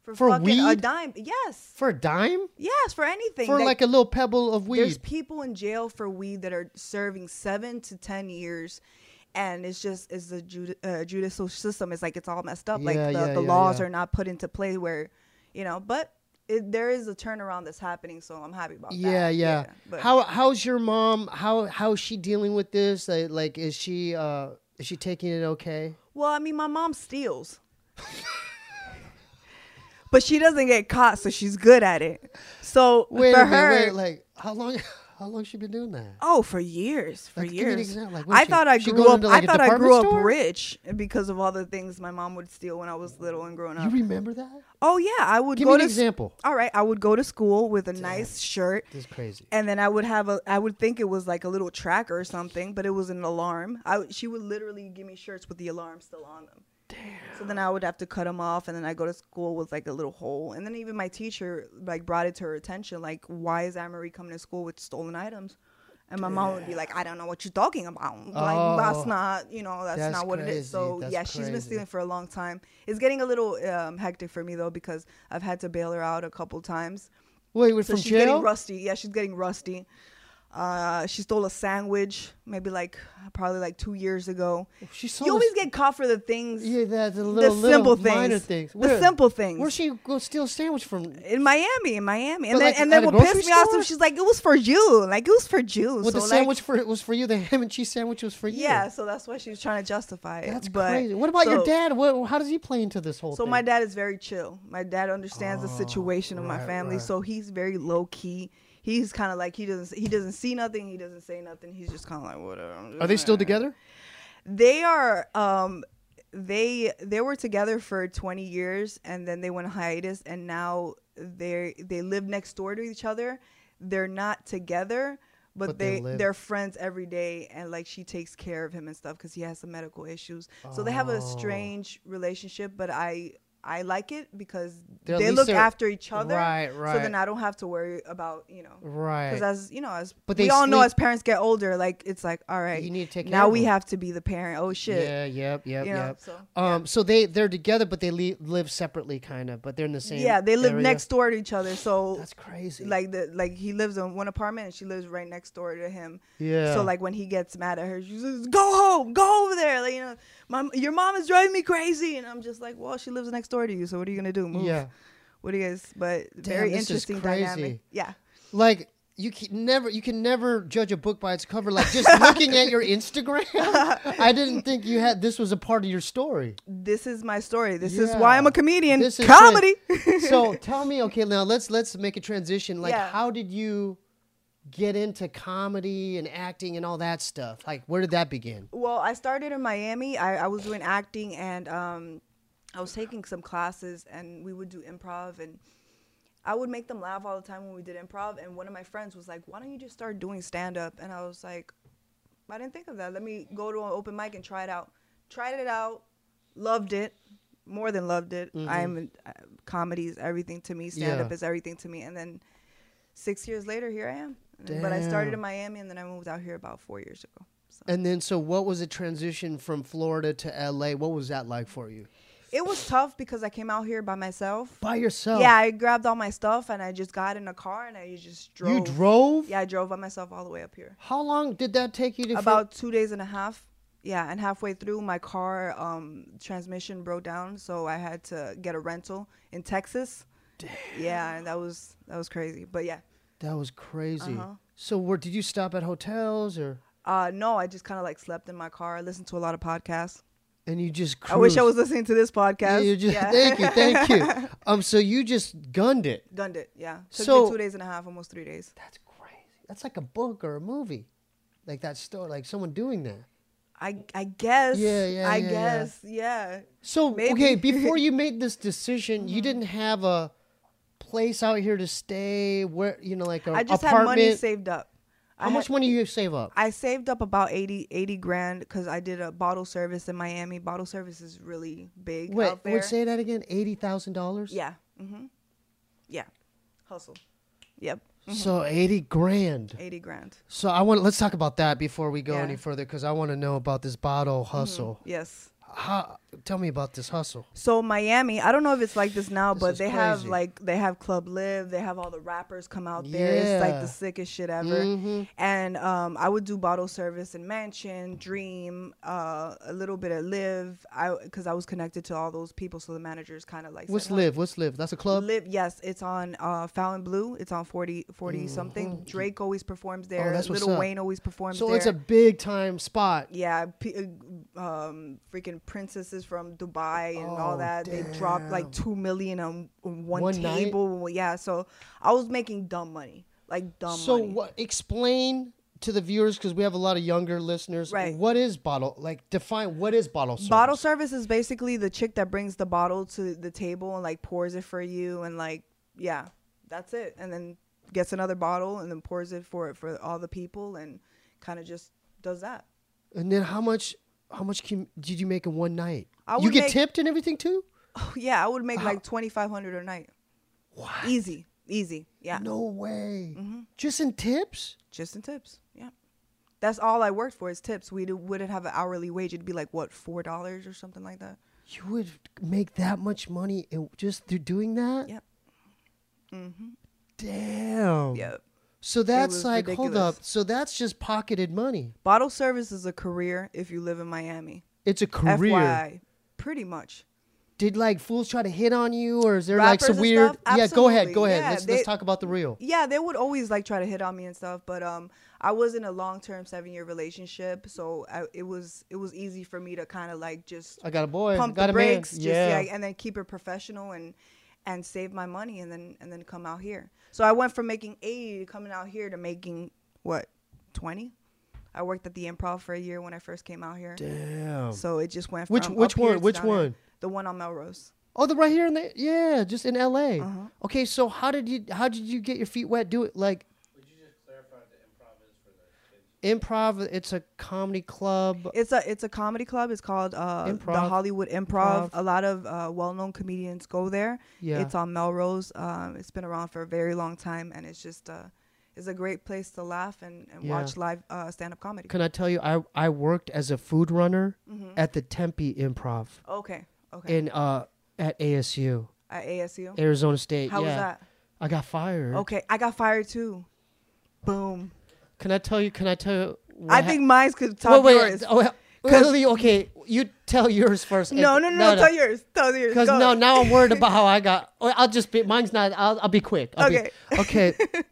Speaker 2: For,
Speaker 1: For
Speaker 2: fucking a
Speaker 1: weed?
Speaker 2: dime. Yes.
Speaker 1: For a dime?
Speaker 2: Yes, for anything.
Speaker 1: For like a little pebble of weed.
Speaker 2: There's people in jail for weed that are serving seven to ten years. And it's just, it's the judi- uh, judicial system. It's like, it's all messed up.
Speaker 1: Yeah,
Speaker 2: like the,
Speaker 1: yeah,
Speaker 2: the
Speaker 1: yeah,
Speaker 2: laws
Speaker 1: yeah.
Speaker 2: are not put into play where, you know, but it, there is a turnaround that's happening. So I'm happy about
Speaker 1: Yeah,
Speaker 2: that.
Speaker 1: yeah.
Speaker 2: But
Speaker 1: How how's your mom? How how's she dealing with this? Like, like is she uh is she taking it okay?
Speaker 2: well, I mean, my mom steals. But she doesn't get caught, so she's good at it. So
Speaker 1: Wait
Speaker 2: for
Speaker 1: a minute,
Speaker 2: her,
Speaker 1: wait, like how long how long she been doing that?
Speaker 2: oh, for years, for
Speaker 1: Like, give me an
Speaker 2: years.
Speaker 1: example. Like, what
Speaker 2: I
Speaker 1: she-
Speaker 2: thought I
Speaker 1: she
Speaker 2: grew
Speaker 1: going
Speaker 2: up.
Speaker 1: into, like,
Speaker 2: I
Speaker 1: a
Speaker 2: thought I
Speaker 1: department
Speaker 2: grew
Speaker 1: store?
Speaker 2: up rich because of all the things my mom would steal when I was little and growing
Speaker 1: You
Speaker 2: up.
Speaker 1: remember that?
Speaker 2: Oh yeah, I would
Speaker 1: Give
Speaker 2: go
Speaker 1: me an
Speaker 2: to s-
Speaker 1: example.
Speaker 2: All right, I would go to school with a nice shirt,
Speaker 1: This is crazy.
Speaker 2: and then I would have a. I would think it was like a little tracker or something, but it was an alarm. I would- she would literally give me shirts with the alarm still on them. Damn. So then I would have to cut them off, and then I go to school with like a little hole. And then even my teacher like brought it to her attention, like, why is Anne-Marie coming to school with stolen items? And my mom would be like, I don't know what you're talking about. Like,
Speaker 1: Oh.
Speaker 2: that's not, you know, that's,
Speaker 1: That's
Speaker 2: not what it
Speaker 1: crazy.
Speaker 2: is. So
Speaker 1: That's
Speaker 2: yeah, she's been
Speaker 1: crazy.
Speaker 2: stealing for a long time. It's getting a little um, hectic for me though, because I've had to bail her out a couple times.
Speaker 1: Wait, wait,
Speaker 2: So
Speaker 1: from
Speaker 2: she's
Speaker 1: jail?
Speaker 2: getting rusty. Yeah, she's getting rusty. Uh, she stole a sandwich, maybe like probably like two years ago.
Speaker 1: She saw
Speaker 2: You always
Speaker 1: this-
Speaker 2: get caught for the things,
Speaker 1: yeah, that the
Speaker 2: the
Speaker 1: little,
Speaker 2: simple
Speaker 1: little minor
Speaker 2: things,
Speaker 1: things.
Speaker 2: the
Speaker 1: Where-
Speaker 2: simple things.
Speaker 1: Where'd she go steal a sandwich from?
Speaker 2: In Miami, in Miami, and
Speaker 1: But,
Speaker 2: then
Speaker 1: like,
Speaker 2: and
Speaker 1: at
Speaker 2: then
Speaker 1: a
Speaker 2: what
Speaker 1: grocery
Speaker 2: pissed me off,
Speaker 1: store?
Speaker 2: so she's like, it was for you, like it was for you.
Speaker 1: Well,
Speaker 2: so
Speaker 1: the
Speaker 2: like,
Speaker 1: sandwich for was for you. The ham and cheese sandwich was for you.
Speaker 2: yeah, so that's why she was trying to justify it.
Speaker 1: That's
Speaker 2: but,
Speaker 1: crazy. What about your
Speaker 2: so-
Speaker 1: dad? What, how does he play into this whole
Speaker 2: So
Speaker 1: thing?
Speaker 2: my dad is very chill. My dad understands the
Speaker 1: Oh,
Speaker 2: situation of my
Speaker 1: right,
Speaker 2: family,
Speaker 1: right.
Speaker 2: so he's very low key. He's kind of like he doesn't he doesn't see nothing, he doesn't say nothing. He's just kind of like whatever. I'm just
Speaker 1: Are they still
Speaker 2: like-
Speaker 1: together?
Speaker 2: They are. Um, they they were together for twenty years, and then they went on hiatus, and now they they live next door to each other. They're not together, but,
Speaker 1: But they
Speaker 2: they,
Speaker 1: live-
Speaker 2: they're friends every day, and like she takes care of him and stuff because he has some medical issues. So they have
Speaker 1: Oh.
Speaker 2: a strange relationship, but I I like it because
Speaker 1: They're- at
Speaker 2: they
Speaker 1: least
Speaker 2: look
Speaker 1: they're-
Speaker 2: after each other.
Speaker 1: Right,
Speaker 2: So
Speaker 1: right.
Speaker 2: then I don't have to worry about you know.
Speaker 1: Right.
Speaker 2: Because as you know, as
Speaker 1: But
Speaker 2: we
Speaker 1: they
Speaker 2: all know,
Speaker 1: sleep-
Speaker 2: as parents get older, like it's like, all right,
Speaker 1: You need to take care
Speaker 2: now
Speaker 1: of
Speaker 2: we
Speaker 1: them.
Speaker 2: have to be the parent. Oh shit,
Speaker 1: Yeah, yep, yep,
Speaker 2: you know.
Speaker 1: yep.
Speaker 2: So
Speaker 1: Um, so they they're together, but they le- live separately, kind of. But they're in the same.
Speaker 2: yeah, they live
Speaker 1: area.
Speaker 2: next door to each other. So
Speaker 1: That's crazy.
Speaker 2: like the like he lives in one apartment and she lives right next door to him.
Speaker 1: yeah.
Speaker 2: So like when he gets mad at her, she says, "Go home, go over there." Like you know, mom, your mom is driving me crazy, and I'm just like, well, she lives next door to you, so what are you gonna do? Move.
Speaker 1: yeah.
Speaker 2: What do you guys? But
Speaker 1: Damn,
Speaker 2: very
Speaker 1: this is
Speaker 2: interesting
Speaker 1: crazy.
Speaker 2: dynamic. Yeah.
Speaker 1: Like you can never you can never judge a book by its cover. Like just looking at your Instagram, I didn't think you had this was a part of your story.
Speaker 2: This is my story. This is
Speaker 1: Yeah.
Speaker 2: why I'm a comedian.
Speaker 1: This is
Speaker 2: Comedy.
Speaker 1: So tell me, okay, now let's let's make a transition. Like,
Speaker 2: Yeah.
Speaker 1: how did you get into comedy and acting and all that stuff? Like, where did that begin?
Speaker 2: Well, I started in Miami. I, I was doing acting, and um, I was taking some classes, and we would do improv, and I would make them laugh all the time when we did improv. And one of my friends was like, "Why don't you just start doing stand up?" And I was like, "I didn't think of that. Let me go to an open mic and try it out." Tried it out, loved it, more than loved it.
Speaker 1: Mhm.
Speaker 2: I'm uh, comedy is everything to me. Stand up
Speaker 1: Yeah.
Speaker 2: is everything to me. And then six years later, here I am. But I started in Miami, and then I moved out here about four years ago. So.
Speaker 1: And then, so what was the transition from Florida to L A? What was that like for you?
Speaker 2: It was tough because I came out here by myself.
Speaker 1: By yourself?
Speaker 2: Yeah, I grabbed all my stuff and I just got in a car and I just drove.
Speaker 1: You drove?
Speaker 2: Yeah, I drove by myself all the way up here.
Speaker 1: How long did that take you to?
Speaker 2: About two days and a half. Yeah, and halfway through, my car um, transmission broke down, so I had to get a rental in Texas.
Speaker 1: Damn.
Speaker 2: Yeah, and that was that was crazy. But yeah,
Speaker 1: That was crazy.
Speaker 2: Uh-huh.
Speaker 1: So, where did you stop at hotels or?
Speaker 2: uh, no, I just kind of like slept in my car. I listened to a lot of podcasts.
Speaker 1: And you just.
Speaker 2: I wish I
Speaker 1: cruised?
Speaker 2: was listening to this podcast.
Speaker 1: Yeah, you just,
Speaker 2: Yeah.
Speaker 1: Thank you, thank you. Um, so you just gunned it.
Speaker 2: Gunned it. Yeah, took
Speaker 1: So-
Speaker 2: me two days and a half, almost three days.
Speaker 1: That's crazy. That's like a book or a movie, like that story, like someone doing that.
Speaker 2: I I guess.
Speaker 1: Yeah, yeah,
Speaker 2: I
Speaker 1: yeah, yeah.
Speaker 2: guess. Yeah.
Speaker 1: So
Speaker 2: Maybe.
Speaker 1: okay, before you made this decision, you didn't have a place out here to stay. Where you know, like a
Speaker 2: I just
Speaker 1: apartment.
Speaker 2: had money saved up.
Speaker 1: How
Speaker 2: I
Speaker 1: much
Speaker 2: had-
Speaker 1: money you save up?
Speaker 2: I saved up about eighty, eighty grand because I did a bottle service in Miami. Bottle service is really big
Speaker 1: Wait,
Speaker 2: out there.
Speaker 1: wait, say that again. Eighty thousand dollars.
Speaker 2: Yeah. Mm-hmm. Yeah. Hustle. Yep.
Speaker 1: So eighty grand.
Speaker 2: eighty grand.
Speaker 1: So I want. Let's talk about that before we go
Speaker 2: Yeah.
Speaker 1: any further, because I want to know about this bottle hustle.
Speaker 2: Yes.
Speaker 1: How, tell me about this hustle.
Speaker 2: So Miami, I don't know if it's like this now,
Speaker 1: This
Speaker 2: but
Speaker 1: is
Speaker 2: they have
Speaker 1: crazy.
Speaker 2: like they have Club Live. They have all the rappers come out there. It's like
Speaker 1: Yeah.
Speaker 2: the sickest shit ever.
Speaker 1: Mm-hmm.
Speaker 2: And um, I would do bottle service in Mansion, Dream, uh, a little bit of Live. I because I was connected to all those people, so the managers kind of like.
Speaker 1: What's
Speaker 2: said, "Huh."
Speaker 1: Live? What's Live? That's a club?
Speaker 2: Live, yes, it's on uh, Fountain Blue. It's on forty, forty
Speaker 1: Mhm.
Speaker 2: something. Drake always performs there.
Speaker 1: that's what's
Speaker 2: Lil
Speaker 1: up.
Speaker 2: Wayne always performs
Speaker 1: So
Speaker 2: there.
Speaker 1: it's a big time spot.
Speaker 2: Yeah, p- uh, um, freaking princesses from Dubai and
Speaker 1: Oh,
Speaker 2: all that. They dropped like
Speaker 1: damn.
Speaker 2: two million on, on one,
Speaker 1: One night?
Speaker 2: table. Yeah, so I was making dumb money, like dumb
Speaker 1: So
Speaker 2: money.
Speaker 1: what? Explain to the viewers, because we have a lot of younger listeners.
Speaker 2: Right.
Speaker 1: What is bottle? Like define what is bottle service?
Speaker 2: Bottle service is basically the chick that brings the bottle to the table and like pours it for you and like yeah, that's it. And then gets another bottle and then pours it for for all the people and kind of just does that.
Speaker 1: And then how much? How much can, did you make in one night?
Speaker 2: I
Speaker 1: You
Speaker 2: would
Speaker 1: get
Speaker 2: make-
Speaker 1: tipped and everything too?
Speaker 2: Oh, yeah, I would make
Speaker 1: How-
Speaker 2: like twenty-five hundred a night.
Speaker 1: What?
Speaker 2: Easy, easy. Yeah.
Speaker 1: No way.
Speaker 2: Mm-hmm.
Speaker 1: Just in tips?
Speaker 2: Just in tips. Yeah. That's all I worked for is tips. We do, wouldn't have an hourly wage. It'd be like, what, four dollars or something like that?
Speaker 1: You would make that much money in just through doing that?
Speaker 2: Yep. Mm-hmm.
Speaker 1: Damn.
Speaker 2: Yep.
Speaker 1: So that's
Speaker 2: was
Speaker 1: like, hold
Speaker 2: ridiculous.
Speaker 1: up. So that's just pocketed money.
Speaker 2: Bottle service is a career if you live in Miami.
Speaker 1: It's a
Speaker 2: F Y
Speaker 1: career.
Speaker 2: I. Pretty much.
Speaker 1: Did like fools try to hit on you, or is there like
Speaker 2: Rappers
Speaker 1: some
Speaker 2: and
Speaker 1: weird?
Speaker 2: stuff?
Speaker 1: Yeah, go ahead, go
Speaker 2: Absolutely.
Speaker 1: ahead.
Speaker 2: Yeah,
Speaker 1: let's
Speaker 2: they-
Speaker 1: let's talk about the real.
Speaker 2: Yeah, they would always like try to hit on me and stuff, but um, I was in a long-term seven-year relationship, so I, it was it was easy for me to kind of like just
Speaker 1: I got a boy.
Speaker 2: pump
Speaker 1: got
Speaker 2: the
Speaker 1: a man.
Speaker 2: brakes, just
Speaker 1: yeah.
Speaker 2: yeah, and then keep it professional and and save my money, and then and then come out here. So I went from making eighty to coming out here to making what twenty. I worked at the Improv for a year when I first came out here,
Speaker 1: Damn.
Speaker 2: so it just went.
Speaker 1: Which
Speaker 2: from
Speaker 1: which
Speaker 2: up here
Speaker 1: one?
Speaker 2: to
Speaker 1: Which
Speaker 2: down there.
Speaker 1: one?
Speaker 2: The one on Melrose.
Speaker 1: Oh, the right here in the yeah, just in L A.
Speaker 2: Uh-huh.
Speaker 1: Okay, so how did you how did you get your feet wet? Do it like
Speaker 3: Would you just clarify what the improv is for the kids?
Speaker 1: improv. It's a comedy club.
Speaker 2: It's a it's a comedy club. It's called uh, the
Speaker 1: Improv.
Speaker 2: Hollywood Improv.
Speaker 1: Improv.
Speaker 2: A lot of uh, well-known comedians go there.
Speaker 1: Yeah.
Speaker 2: It's on Melrose. Um, it's been around for a very long time, and it's just uh, it's a great place to laugh and, and
Speaker 1: Yeah.
Speaker 2: watch live uh, stand-up comedy.
Speaker 1: Can I tell you? I I worked as a food runner
Speaker 2: Mm-hmm.
Speaker 1: at the Tempe Improv
Speaker 2: Okay, okay.
Speaker 1: in uh at A S U,
Speaker 2: At A S U.
Speaker 1: Arizona State.
Speaker 2: How
Speaker 1: yeah.
Speaker 2: was that?
Speaker 1: I got fired.
Speaker 2: Okay, I got fired too. Boom.
Speaker 1: Can I tell you? Can I tell you? what
Speaker 2: I
Speaker 1: hap-
Speaker 2: think mine's could top
Speaker 1: wait,
Speaker 2: yours.
Speaker 1: wait. Oh, wait,
Speaker 2: 'Cause-
Speaker 1: wait, okay, you tell yours first.
Speaker 2: no,
Speaker 1: and-
Speaker 2: no, no, no, Tell yours. Tell yours.
Speaker 1: Because
Speaker 2: Go.
Speaker 1: no, now I'm worried about how I got. oh, I'll just be. Mine's not. I'll. I'll be quick. I'll be-
Speaker 2: Okay.
Speaker 1: okay.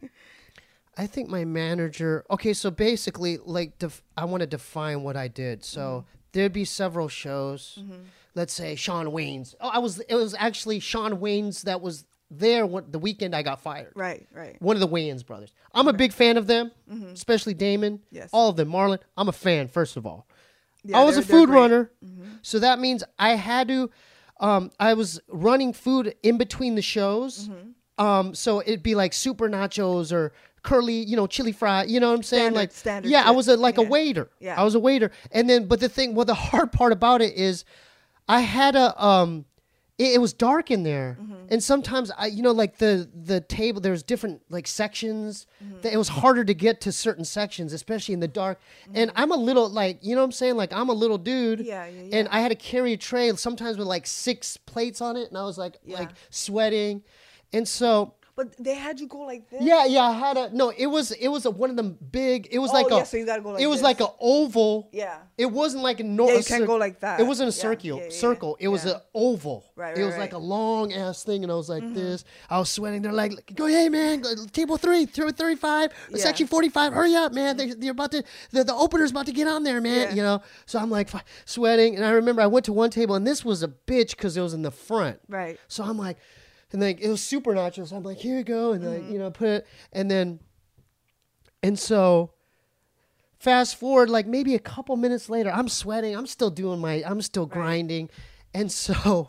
Speaker 1: I think my manager. Okay, so basically, like, def, I want to define what I did. So
Speaker 2: Mm-hmm.
Speaker 1: there'd be several shows. Let's say Sean Wayne's. Oh, I was. It was actually Sean Wayne's that was there when, the weekend I got fired.
Speaker 2: Right, right.
Speaker 1: One of the Wayans brothers. I'm a big fan of them, especially Damon.
Speaker 2: Yes.
Speaker 1: All of them. Marlon. I'm a fan. First of all.
Speaker 2: Yeah,
Speaker 1: I was
Speaker 2: they're-
Speaker 1: a
Speaker 2: they're
Speaker 1: food
Speaker 2: great.
Speaker 1: runner, so that means I had to. Um, I was running food in between the shows,
Speaker 2: Mm-hmm.
Speaker 1: um, so it'd be like super nachos or curly, you know, chili fry. You know what I'm saying?
Speaker 2: Standard-
Speaker 1: like
Speaker 2: standard
Speaker 1: Yeah, I
Speaker 2: shit.
Speaker 1: was a, like a
Speaker 2: Yeah.
Speaker 1: waiter.
Speaker 2: Yeah.
Speaker 1: I was a waiter, and then but the thing, well, the hard part about it is, I had a um. It, it was dark in there,
Speaker 2: Mm-hmm.
Speaker 1: and sometimes I, you know, like the the table. There's different like sections.
Speaker 2: Mm-hmm.
Speaker 1: That it was harder to get to certain sections, especially in the dark. And I'm a little like, you know what I'm saying? Like I'm a little dude.
Speaker 2: Mm-hmm. Yeah, yeah,
Speaker 1: And
Speaker 2: yeah.
Speaker 1: I had to carry a tray sometimes with like six plates on it, and I was like
Speaker 2: Yeah.
Speaker 1: like sweating, and so.
Speaker 2: But they had you go like this.
Speaker 1: Yeah, yeah, I had a no. It was it was a, one of them big. It was
Speaker 2: Oh,
Speaker 1: like
Speaker 2: yeah,
Speaker 1: a.
Speaker 2: so you gotta go like
Speaker 1: it was
Speaker 2: this.
Speaker 1: like an oval.
Speaker 2: Yeah.
Speaker 1: It wasn't like a normal.
Speaker 2: Yeah, you can't go like that.
Speaker 1: It wasn't a
Speaker 2: Yeah,
Speaker 1: circle.
Speaker 2: yeah, yeah,
Speaker 1: circle. It was
Speaker 2: yeah.
Speaker 1: an oval.
Speaker 2: Right,
Speaker 1: It
Speaker 2: right,
Speaker 1: was like
Speaker 2: right.
Speaker 1: a long ass thing, and I was like this. I was sweating. They're like, "Go, hey man, go, table three, three thirty-five,
Speaker 2: Yeah.
Speaker 1: section forty-five. Hurry up, man! They, they're about to. The, the opener's about to get on there, man.
Speaker 2: Yeah.
Speaker 1: You know." So I'm like f- sweating, and I remember I went to one table, and this was a bitch because it was in the front.
Speaker 2: Right.
Speaker 1: So I'm like, and like it was super nachos. I'm like, here you go, and like you know, put it, and then, and so, fast forward like maybe a couple minutes later, I'm sweating. I'm still doing my, I'm still grinding, and so,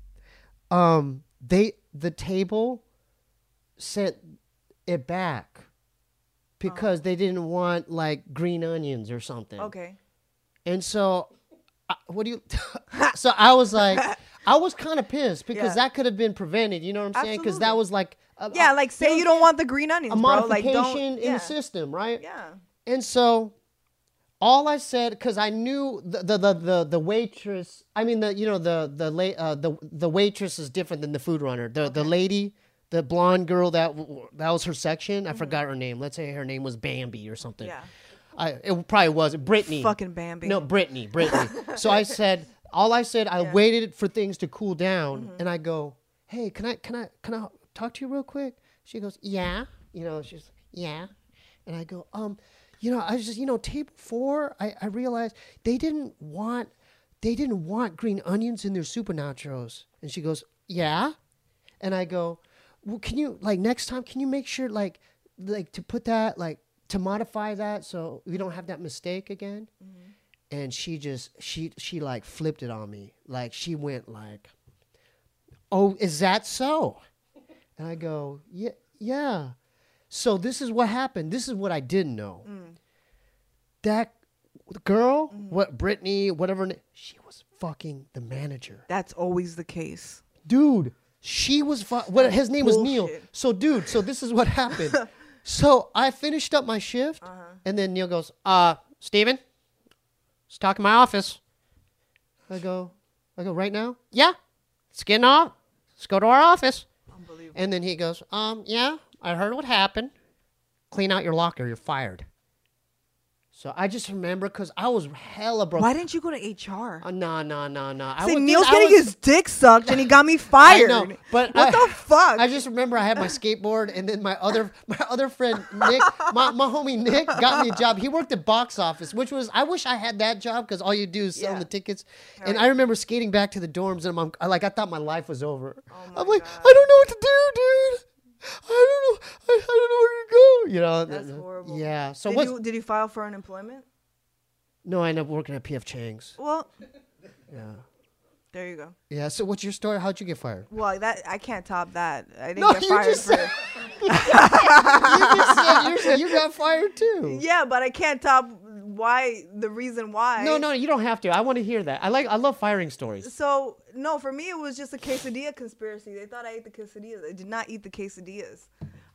Speaker 1: um, they the table sent it back because they didn't want like green onions or something.
Speaker 2: Okay.
Speaker 1: And so, I, what do you? so I was like, I was kind of pissed because
Speaker 2: Yeah.
Speaker 1: that could have been prevented. You know what I'm saying? Because that
Speaker 2: Absolutely.
Speaker 1: was like, a,
Speaker 2: Yeah,
Speaker 1: a-
Speaker 2: like
Speaker 1: know
Speaker 2: say
Speaker 1: what
Speaker 2: you
Speaker 1: I'm
Speaker 2: don't
Speaker 1: saying?
Speaker 2: want the green onions,
Speaker 1: a
Speaker 2: bro. Like
Speaker 1: modification
Speaker 2: don't.
Speaker 1: in
Speaker 2: Yeah.
Speaker 1: the system, right?
Speaker 2: Yeah.
Speaker 1: And so, all I said, because I knew the, the the the the waitress. I mean, the you know the the la- uh, the the waitress is different than the food runner. The the lady, the blonde girl that w- that was her section. I forgot her name. Let's say her name was Bambi or something.
Speaker 2: Yeah.
Speaker 1: I it probably was Brittany.
Speaker 2: Fucking Bambi.
Speaker 1: No, Brittany. Brittany. So I said, all I said, I
Speaker 2: Yeah.
Speaker 1: waited for things to cool down, and I go, hey, can I can I can I talk to you real quick? She goes, yeah. You know, she's yeah, and I go, um. You know, I was just, you know, table four, I, I realized they didn't want, they didn't want green onions in their super nachos. And she goes, yeah. And I go, well, can you, like, next time, can you make sure, like, like to put that, like, to modify that so we don't have that mistake again? Mm-hmm. And she just, she, she, like, flipped it on me. Like, she went, like, oh, is that so? And I go, yeah, yeah. So this is what happened. This is what I didn't know. Mm. That girl, mm. what Brittany, whatever, she was fucking the manager.
Speaker 2: That's always the case,
Speaker 1: dude. She was. Fu- what his name Bullshit. was Neil. So, dude. So this is what happened. So I finished up my shift, uh-huh. and then Neil goes, "Uh, Steven, let's talk in my office." I go, I go right now. Yeah, let's get off. Let's go to our office.
Speaker 2: Unbelievable.
Speaker 1: And then he goes, um, yeah. I heard what happened. Clean out your locker. You're fired. So I just remember because I was hella broke.
Speaker 2: Why didn't you go to H R?
Speaker 1: Uh, no, no, no, no.
Speaker 2: See, Neil's getting was, his dick sucked and he got me fired.
Speaker 1: I know, but
Speaker 2: what
Speaker 1: I,
Speaker 2: the fuck?
Speaker 1: I just remember I had my skateboard and then my other my other friend Nick, my, my homie Nick, got me a job. He worked at box office, which was I wish I had that job because all you do is sell yeah. the tickets. Right. And I remember skating back to the dorms and I'm I, like I thought my life was over.
Speaker 2: Oh
Speaker 1: I'm like
Speaker 2: God.
Speaker 1: I don't know what to do, dude. I don't know. I, I don't know where to go. You know.
Speaker 2: That's horrible.
Speaker 1: Yeah. So
Speaker 2: did
Speaker 1: what?
Speaker 2: You, did you file for unemployment?
Speaker 1: No, I ended up working at P F Chang's.
Speaker 2: Well.
Speaker 1: Yeah.
Speaker 2: There you go.
Speaker 1: Yeah. So what's your story? How'd you get fired?
Speaker 2: Well, that I can't top that. I didn't
Speaker 1: no,
Speaker 2: get
Speaker 1: you
Speaker 2: fired
Speaker 1: just
Speaker 2: for.
Speaker 1: Said, you just said you, said you got fired too.
Speaker 2: Yeah, but I can't top why the reason why.
Speaker 1: No, no, you don't have to. I want to hear that. I like. I love firing stories.
Speaker 2: So no, for me it was just a quesadilla conspiracy. They thought I ate the quesadillas. I did not eat the quesadillas.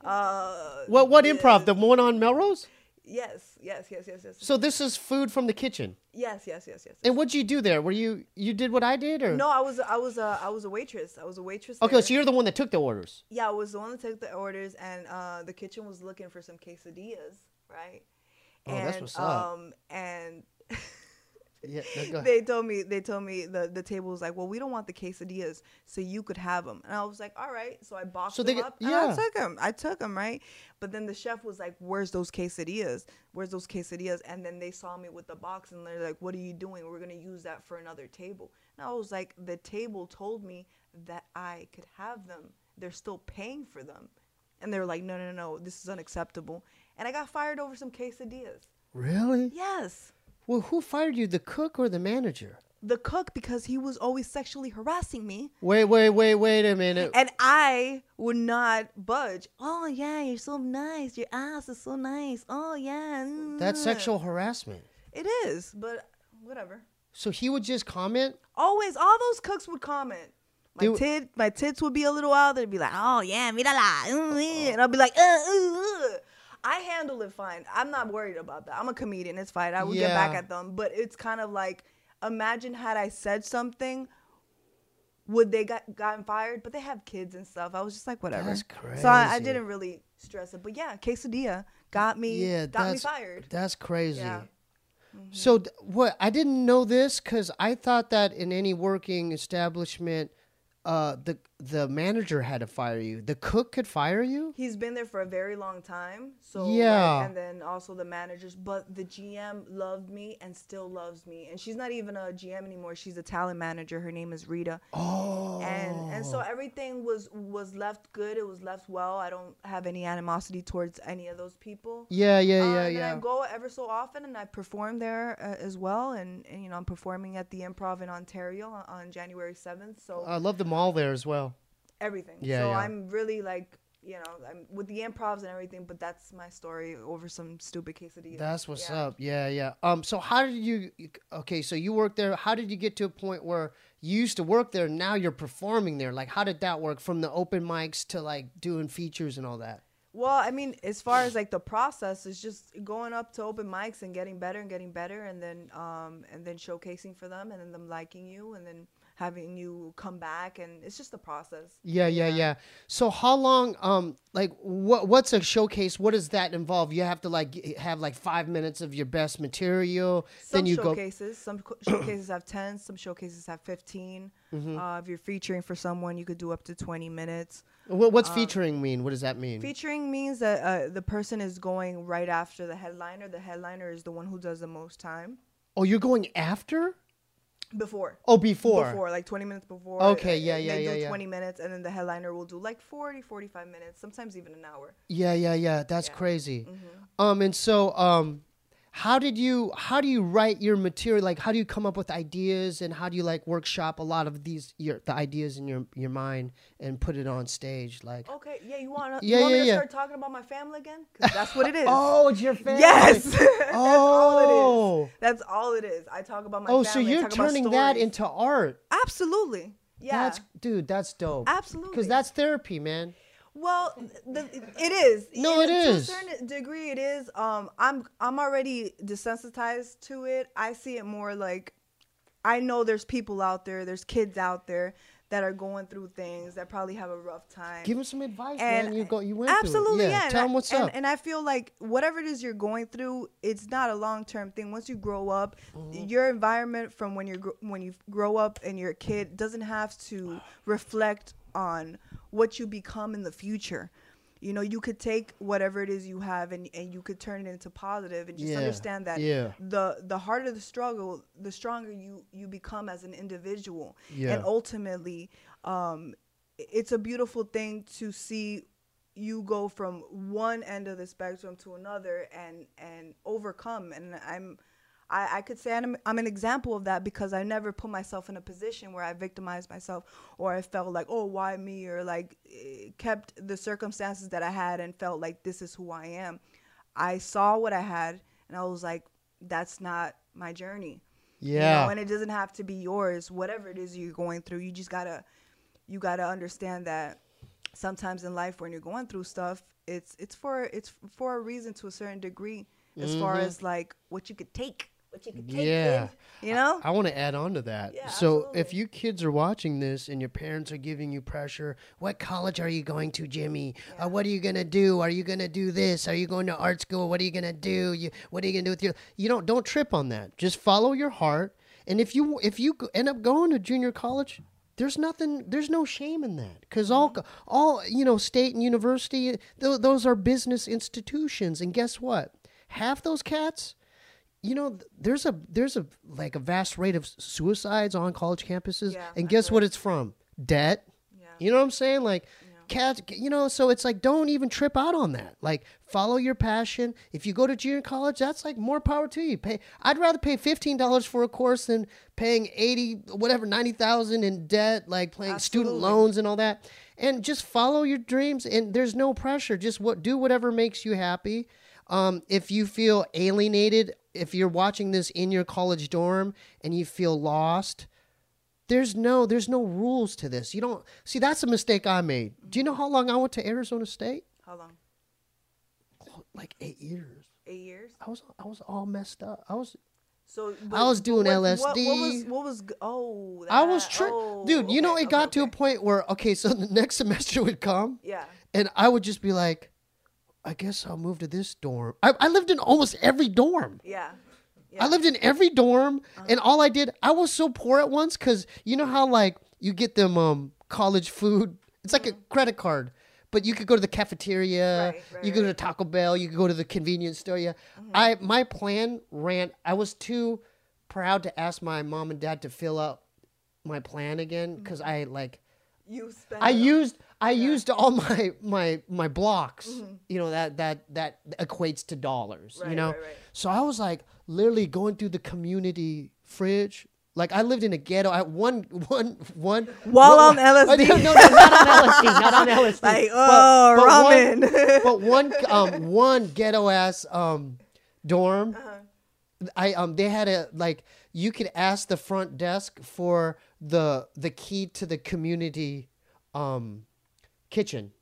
Speaker 2: Uh,
Speaker 1: what what improv? The one on Melrose?
Speaker 2: Yes, yes, yes, yes, yes.
Speaker 1: So this is food from the kitchen.
Speaker 2: Yes, yes, yes, yes.
Speaker 1: And what'd you do there? Were you you did what I did or?
Speaker 2: No, I was I was a I was a waitress. I was a waitress.
Speaker 1: Okay,
Speaker 2: there.
Speaker 1: so you're the one that took the orders.
Speaker 2: Yeah, I was the one that took the orders, and uh, the kitchen was looking for some quesadillas, right?
Speaker 1: Oh,
Speaker 2: and,
Speaker 1: that's what's up.
Speaker 2: Um, and
Speaker 1: yeah, no,
Speaker 2: they told me they told me the the table was like, well, we don't want the quesadillas, so you could have them. And I was like, all right. So I boxed
Speaker 1: so
Speaker 2: them
Speaker 1: they,
Speaker 2: up.
Speaker 1: Yeah.
Speaker 2: And I took them. I took them, right? But then the chef was like, where's those quesadillas? Where's those quesadillas? And then they saw me with the box, and they're like, what are you doing? We're gonna use that for another table. And I was like, the table told me that I could have them. They're still paying for them. And they were like, no, no, no, this is unacceptable. And I got fired over some quesadillas.
Speaker 1: Really?
Speaker 2: Yes.
Speaker 1: Well, who fired you, the cook or the manager?
Speaker 2: The cook, because he was always sexually harassing me.
Speaker 1: Wait, wait, wait, wait a minute.
Speaker 2: And I would not budge. Oh, yeah, you're so nice. Your ass is so nice. Oh, yeah. Mm.
Speaker 1: That's sexual harassment.
Speaker 2: It is, but whatever.
Speaker 1: So he would just comment?
Speaker 2: Always. All those cooks would comment. My,
Speaker 1: Dude.
Speaker 2: tit, my tits would be a little out. They'd be like, oh, yeah, mírala. Mm, and I'll be like, uh, uh, uh. I handle it fine. I'm not worried about that. I'm a comedian. It's fine. I will
Speaker 1: yeah.
Speaker 2: get back at them. But it's kind of like, imagine had I said something, would they got gotten fired? But they have kids and stuff. I was just like, whatever.
Speaker 1: That's crazy.
Speaker 2: So I, I didn't really stress it. But yeah, quesadilla got me,
Speaker 1: yeah,
Speaker 2: got me fired.
Speaker 1: That's crazy.
Speaker 2: Yeah. Mm-hmm.
Speaker 1: So th- what? I didn't know this because I thought that in any working establishment, uh, the the manager had to fire you. The cook could fire you?
Speaker 2: He's been there for a very long time. So
Speaker 1: yeah.
Speaker 2: Like, and then also the managers. But the G M loved me and still loves me. And she's not even a G M anymore. She's a talent manager. Her name is Rita.
Speaker 1: Oh.
Speaker 2: And and so everything was was left good. It was left well. I don't have any animosity towards any of those people.
Speaker 1: Yeah, yeah,
Speaker 2: uh,
Speaker 1: yeah,
Speaker 2: and
Speaker 1: yeah.
Speaker 2: I go ever so often and I perform there uh, as well. And, and, you know, I'm performing at the Improv in Ontario on, on January seventh. So
Speaker 1: I love the mall there as well.
Speaker 2: Everything.
Speaker 1: Yeah,
Speaker 2: so
Speaker 1: yeah.
Speaker 2: I'm really like, you know, I'm with the improvs and everything, but that's my story over some stupid quesadillas.
Speaker 1: That's what's
Speaker 2: yeah.
Speaker 1: up. Yeah, yeah. Um, so how did you? Okay, so you worked there. How did you get to a point where you used to work there? Now you're performing there. Like, how did that work from the open mics to like doing features and all that?
Speaker 2: Well, I mean, as far as like the process is just going up to open mics and getting better and getting better, and then um and then showcasing for them, and then them liking you, and then having you come back, and it's just the process.
Speaker 1: Yeah, yeah,
Speaker 2: Yeah.
Speaker 1: yeah. So how long, um, like, what what's a showcase? What does that involve? You have to like g- have like five minutes of your best material.
Speaker 2: Some
Speaker 1: then you go.
Speaker 2: showcases, some co- showcases have ten, some showcases have fifteen.
Speaker 1: Mm-hmm.
Speaker 2: Uh, if you're featuring for someone, you could do up to twenty minutes.
Speaker 1: What, what's
Speaker 2: um,
Speaker 1: featuring mean? What does that mean?
Speaker 2: Featuring means that uh, the person is going right after the headliner. The headliner is the one who does the most time.
Speaker 1: Oh, you're going after?
Speaker 2: Before.
Speaker 1: Oh, before.
Speaker 2: Before, like twenty minutes before.
Speaker 1: Okay,
Speaker 2: uh,
Speaker 1: yeah, yeah,
Speaker 2: They
Speaker 1: yeah,
Speaker 2: do
Speaker 1: yeah.
Speaker 2: twenty minutes, and then the headliner will do like forty, forty-five minutes, sometimes even an hour.
Speaker 1: Yeah, yeah, yeah. That's
Speaker 2: Yeah.
Speaker 1: crazy.
Speaker 2: Mm-hmm.
Speaker 1: Um, and so, um, how did you how do you write your material? Like, how do you come up with ideas, and how do you like workshop a lot of these your the ideas in your your mind and put it on stage? Like,
Speaker 2: Okay, yeah, you want to
Speaker 1: Yeah,
Speaker 2: you want
Speaker 1: yeah,
Speaker 2: me to
Speaker 1: yeah.
Speaker 2: start talking about my family again? 'Cause that's what it is.
Speaker 1: oh, it's your family.
Speaker 2: Yes. That's all it is.
Speaker 1: Oh,
Speaker 2: That's all it is. I talk about my
Speaker 1: oh,
Speaker 2: family.
Speaker 1: so
Speaker 2: I
Speaker 1: you're
Speaker 2: talk about
Speaker 1: turning that
Speaker 2: stories.
Speaker 1: into art.
Speaker 2: Absolutely. Yeah.
Speaker 1: That's dude. That's dope.
Speaker 2: Absolutely.
Speaker 1: Because that's therapy, man.
Speaker 2: Well, the, it is.
Speaker 1: No,
Speaker 2: In-
Speaker 1: it
Speaker 2: to
Speaker 1: is.
Speaker 2: a certain degree, it is. Um, I'm I'm already desensitized to it. I see it more like, I know there's people out there, there's kids out there that are going through things that probably have a rough time.
Speaker 1: Give him some advice,
Speaker 2: And
Speaker 1: man. You go. You went
Speaker 2: Absolutely,
Speaker 1: through it.
Speaker 2: yeah.
Speaker 1: Tell
Speaker 2: and
Speaker 1: him
Speaker 2: I-
Speaker 1: what's
Speaker 2: and,
Speaker 1: up.
Speaker 2: And I feel like whatever it is you're going through, it's not a long term thing. Once you grow up,
Speaker 1: Mm-hmm.
Speaker 2: your environment from when you're gr- when you grow up and you're a kid doesn't have to reflect on what you become in the future. You know, you could take whatever it is you have and, and you could turn it into positive, and just
Speaker 1: Yeah,
Speaker 2: understand that
Speaker 1: yeah.
Speaker 2: the the harder the struggle, the stronger you you become as an individual.
Speaker 1: Yeah.
Speaker 2: And ultimately, um, i- it's a beautiful thing to see you go from one end of the spectrum to another and and overcome. And I'm I, I could say I'm, I'm an example of that, because I never put myself in a position where I victimized myself, or I felt like, oh, why me, or like eh, kept the circumstances that I had and felt like this is who I am. I saw what I had and I was like, that's not my journey. You
Speaker 1: Yeah.
Speaker 2: know, and it doesn't have to be yours. Whatever it is you're going through, you just gotta you gotta understand that sometimes in life when you're going through stuff, it's it's for it's for a reason to a certain degree, as far
Speaker 1: Mhm.
Speaker 2: as like what you could take, what you could take.
Speaker 1: Yeah.
Speaker 2: kid, you know.
Speaker 1: I want to add on to that.
Speaker 2: Yeah,
Speaker 1: so if
Speaker 2: absolutely.
Speaker 1: you kids are watching this and your parents are giving you pressure, what college are you going to, Jimmy?
Speaker 2: Yeah.
Speaker 1: Uh, what are you going to do? Are you going to do this? Are you going to art school? What are you going to do? You, what are you going to do with your, you don't, don't trip on that. Just follow your heart. And if you, if you go- end up going to junior college, there's nothing, there's no shame in that. Cause all,
Speaker 2: Mm-hmm.
Speaker 1: all, you know, state and university, th- those are business institutions. And guess what? Half those cats, you know, th- there's a there's a like a vast rate of suicides on college campuses,
Speaker 2: Yeah,
Speaker 1: and
Speaker 2: I've
Speaker 1: guess what
Speaker 2: heard.
Speaker 1: it's from? Debt.
Speaker 2: Yeah.
Speaker 1: You know what I'm saying? Like
Speaker 2: Yeah.
Speaker 1: cats, you know, so it's like don't even trip out on that. Like follow your passion. If you go to junior college, that's like more power to you. Pay I'd rather pay fifteen dollars for a course than paying eighty whatever ninety thousand in debt, like paying student
Speaker 2: Absolutely.
Speaker 1: loans and all that. And just follow your dreams, and there's no pressure. Just what do whatever makes you happy. Um, if you feel alienated, if you're watching this in your college dorm and you feel lost, there's no there's no rules to this. You don't see that's a mistake I made. Do you know how long I went to Arizona State?
Speaker 2: How long?
Speaker 1: Like eight years.
Speaker 2: Eight years.
Speaker 1: I was I was all messed up. I was
Speaker 2: So
Speaker 1: I was doing
Speaker 2: what,
Speaker 1: L S
Speaker 2: What, what was
Speaker 1: D.
Speaker 2: what was g- oh?
Speaker 1: I was
Speaker 2: that-
Speaker 1: tri-
Speaker 2: oh,
Speaker 1: dude. You know,
Speaker 2: okay,
Speaker 1: it got
Speaker 2: okay,
Speaker 1: to a
Speaker 2: okay.
Speaker 1: point where okay, so the next semester would come,
Speaker 2: Yeah.
Speaker 1: and I would just be like, I guess I'll move to this dorm. I, I lived in almost every dorm.
Speaker 2: Yeah. Yeah.
Speaker 1: I lived in every dorm, and all I did, I was so poor at once because you know how like you get them um college food. It's like a credit card, but you could go to the cafeteria,
Speaker 2: Right, right,
Speaker 1: you could go to
Speaker 2: right.
Speaker 1: Taco Bell, you could go to the convenience store. Yeah, I my plan ran. I was too proud to ask my mom and dad to fill out my plan again because I like
Speaker 2: You spent.
Speaker 1: I
Speaker 2: it on-
Speaker 1: used I used all my my my blocks. You know that that that equates to dollars. you
Speaker 2: Right,
Speaker 1: know,
Speaker 2: right, right.
Speaker 1: so I was like literally going through the community fridge. Like I lived in a ghetto. I one one one
Speaker 2: While
Speaker 1: one-
Speaker 2: on L S D.
Speaker 1: No, no, no, not on L S D. Not on L S D.
Speaker 2: Like,
Speaker 1: But-
Speaker 2: oh,
Speaker 1: but one-
Speaker 2: ramen.
Speaker 1: But one um one ghetto ass um dorm.
Speaker 2: Uh-huh.
Speaker 1: I um they had a like you could ask the front desk for the the key to the community um kitchen.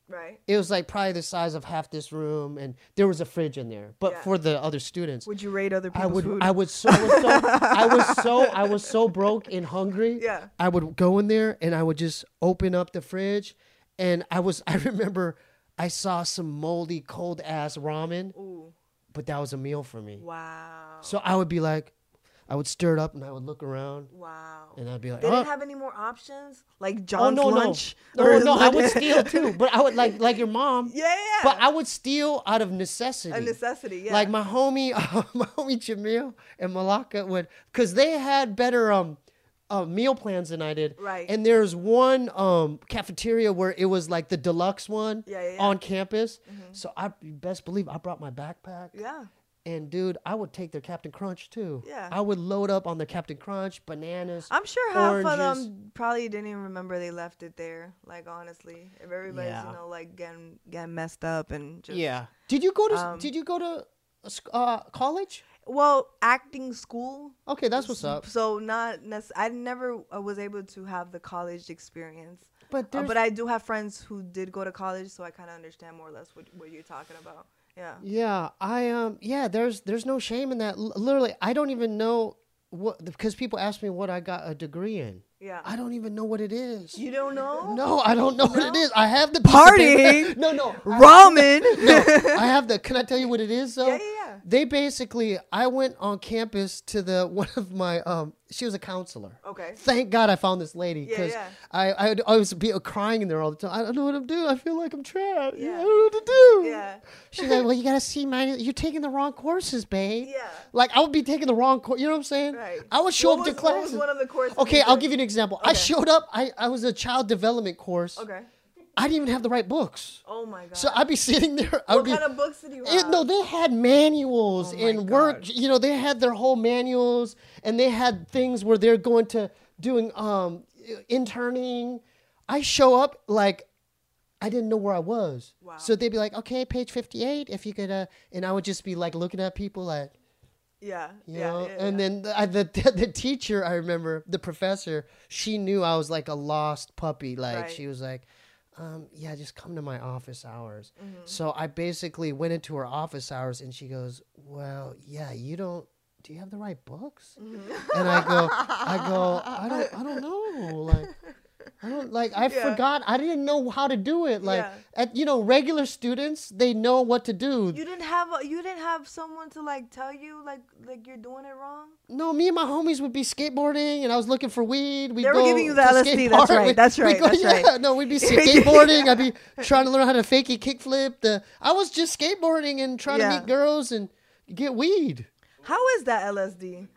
Speaker 2: Right.
Speaker 1: It was like probably the size of half this room, and there was a fridge in there. But
Speaker 2: Yeah.
Speaker 1: for the other students,
Speaker 2: Would you rate other
Speaker 1: I
Speaker 2: people's
Speaker 1: would,
Speaker 2: food?
Speaker 1: I would, so, I was so, I was so, I was so broke and hungry.
Speaker 2: Yeah.
Speaker 1: I would go in there and I would just open up the fridge, and I was, I remember, I saw some moldy, cold ass ramen,
Speaker 2: Ooh.
Speaker 1: but that was a meal for me.
Speaker 2: Wow.
Speaker 1: So I would be like, I would stir it up and I would look around,
Speaker 2: Wow.
Speaker 1: and I'd be like,
Speaker 2: They
Speaker 1: oh.
Speaker 2: didn't have any more options, like
Speaker 1: Oh
Speaker 2: John's
Speaker 1: no,
Speaker 2: lunch.
Speaker 1: no,
Speaker 2: or
Speaker 1: no, no! I would
Speaker 2: lunch-
Speaker 1: steal too, but I would like like your mom.
Speaker 2: Yeah, yeah.
Speaker 1: But I would steal out of necessity.
Speaker 2: a necessity. Yeah.
Speaker 1: Like my homie, uh, my homie Jamil and Malaka would, because they had better um, uh, meal plans than I did.
Speaker 2: Right.
Speaker 1: And there's one um cafeteria where it was like the deluxe one
Speaker 2: Yeah, yeah, yeah.
Speaker 1: on campus. So I you best believe I brought my backpack.
Speaker 2: Yeah.
Speaker 1: And dude, I would take their Captain Crunch too.
Speaker 2: Yeah.
Speaker 1: I would load up on the Captain Crunch, bananas.
Speaker 2: I'm sure half of
Speaker 1: oranges.
Speaker 2: them probably didn't even remember they left it there. Like honestly, if everybody's
Speaker 1: Yeah.
Speaker 2: you know like getting getting messed up and just
Speaker 1: Yeah. Did you go to
Speaker 2: Um,
Speaker 1: Did you go to a sc- uh, college?
Speaker 2: Well, acting school.
Speaker 1: Okay, that's what's up.
Speaker 2: So not nec- I never uh, was able to have the college experience.
Speaker 1: But
Speaker 2: Uh,
Speaker 1: there's
Speaker 2: but I do have friends who did go to college, so I kind of understand more or less what, what you're talking about. Yeah.
Speaker 1: Yeah, I um yeah, there's there's no shame in that. L- literally, I don't even know what, because people ask me what I got a degree in.
Speaker 2: Yeah.
Speaker 1: I don't even know what it is.
Speaker 2: You don't know?
Speaker 1: No, I don't know what it
Speaker 2: No?
Speaker 1: is. I have the piece of paper.
Speaker 2: Partying.
Speaker 1: No, no. I-
Speaker 2: Ramen.
Speaker 1: no, I have the. Can I tell you what it is though?
Speaker 2: Yeah, yeah, yeah.
Speaker 1: They basically, I went on campus to the one of my um. She was a counselor.
Speaker 2: Okay.
Speaker 1: Thank God I found this lady
Speaker 2: Yeah,
Speaker 1: because
Speaker 2: yeah.
Speaker 1: I I would always be crying in there all the time. I don't know what I'm doing. I feel like I'm trapped.
Speaker 2: Yeah.
Speaker 1: I don't know what to do.
Speaker 2: Yeah.
Speaker 1: She's like, well, you gotta see my. You're taking the wrong courses, babe.
Speaker 2: Yeah.
Speaker 1: Like I would be taking the wrong course. You know what I'm saying?
Speaker 2: Right.
Speaker 1: I would show
Speaker 2: What
Speaker 1: up to
Speaker 2: was- what was
Speaker 1: classes.
Speaker 2: one of the courses
Speaker 1: Okay,
Speaker 2: you
Speaker 1: I'll
Speaker 2: took?
Speaker 1: give you an example. I
Speaker 2: Okay.
Speaker 1: showed up. I I was a child development course.
Speaker 2: Okay.
Speaker 1: I didn't even have the right books.
Speaker 2: Oh my god.
Speaker 1: So I'd be sitting there. I
Speaker 2: what
Speaker 1: would be,
Speaker 2: kind of books did you have?
Speaker 1: it, no, they had manuals
Speaker 2: Oh my
Speaker 1: and work.
Speaker 2: God.
Speaker 1: You know, they had their whole manuals, and they had things where they're going to doing um interning. I show up like I didn't know where I was.
Speaker 2: Wow.
Speaker 1: So they'd be like, "Okay, page fifty-eight, if you could," uh, and I would just be like looking at people like,
Speaker 2: Yeah.
Speaker 1: you
Speaker 2: yeah,
Speaker 1: know.
Speaker 2: yeah,
Speaker 1: And
Speaker 2: yeah.
Speaker 1: then the, I- the the teacher, I remember the professor. She knew I was like a lost puppy. Like
Speaker 2: Right.
Speaker 1: she was like, um, "Yeah, just come to my office hours."
Speaker 2: Mm-hmm.
Speaker 1: So I basically went into her office hours, and she goes, "Well, yeah, you don't. Do you have the right books?"
Speaker 2: Mm-hmm.
Speaker 1: And I go, "I go, I don't, I don't know. Like, I don't like. I
Speaker 2: Yeah.
Speaker 1: forgot. I didn't know how to do it. Like,
Speaker 2: Yeah.
Speaker 1: at you know, regular students, they know what to do.
Speaker 2: You didn't have a, you didn't have someone to like tell you like like you're doing it wrong.
Speaker 1: No, me and my homies would be skateboarding, and I was looking for weed. We'd
Speaker 2: They were
Speaker 1: go
Speaker 2: giving you the
Speaker 1: to
Speaker 2: L S D,
Speaker 1: skate
Speaker 2: that's
Speaker 1: park.
Speaker 2: right,
Speaker 1: We'd-
Speaker 2: that's
Speaker 1: we'd
Speaker 2: right,
Speaker 1: go-
Speaker 2: that's
Speaker 1: yeah,
Speaker 2: right.
Speaker 1: No, we'd be skateboarding. I'd be trying to learn how to fake a kickflip. The I was just skateboarding and trying
Speaker 2: Yeah.
Speaker 1: to meet girls and get weed.
Speaker 2: How is that L S D?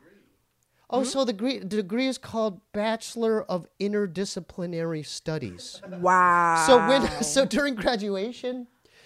Speaker 1: Oh, so the degree, the degree is called Bachelor of Interdisciplinary Studies.
Speaker 2: Wow.
Speaker 1: So when so during graduation,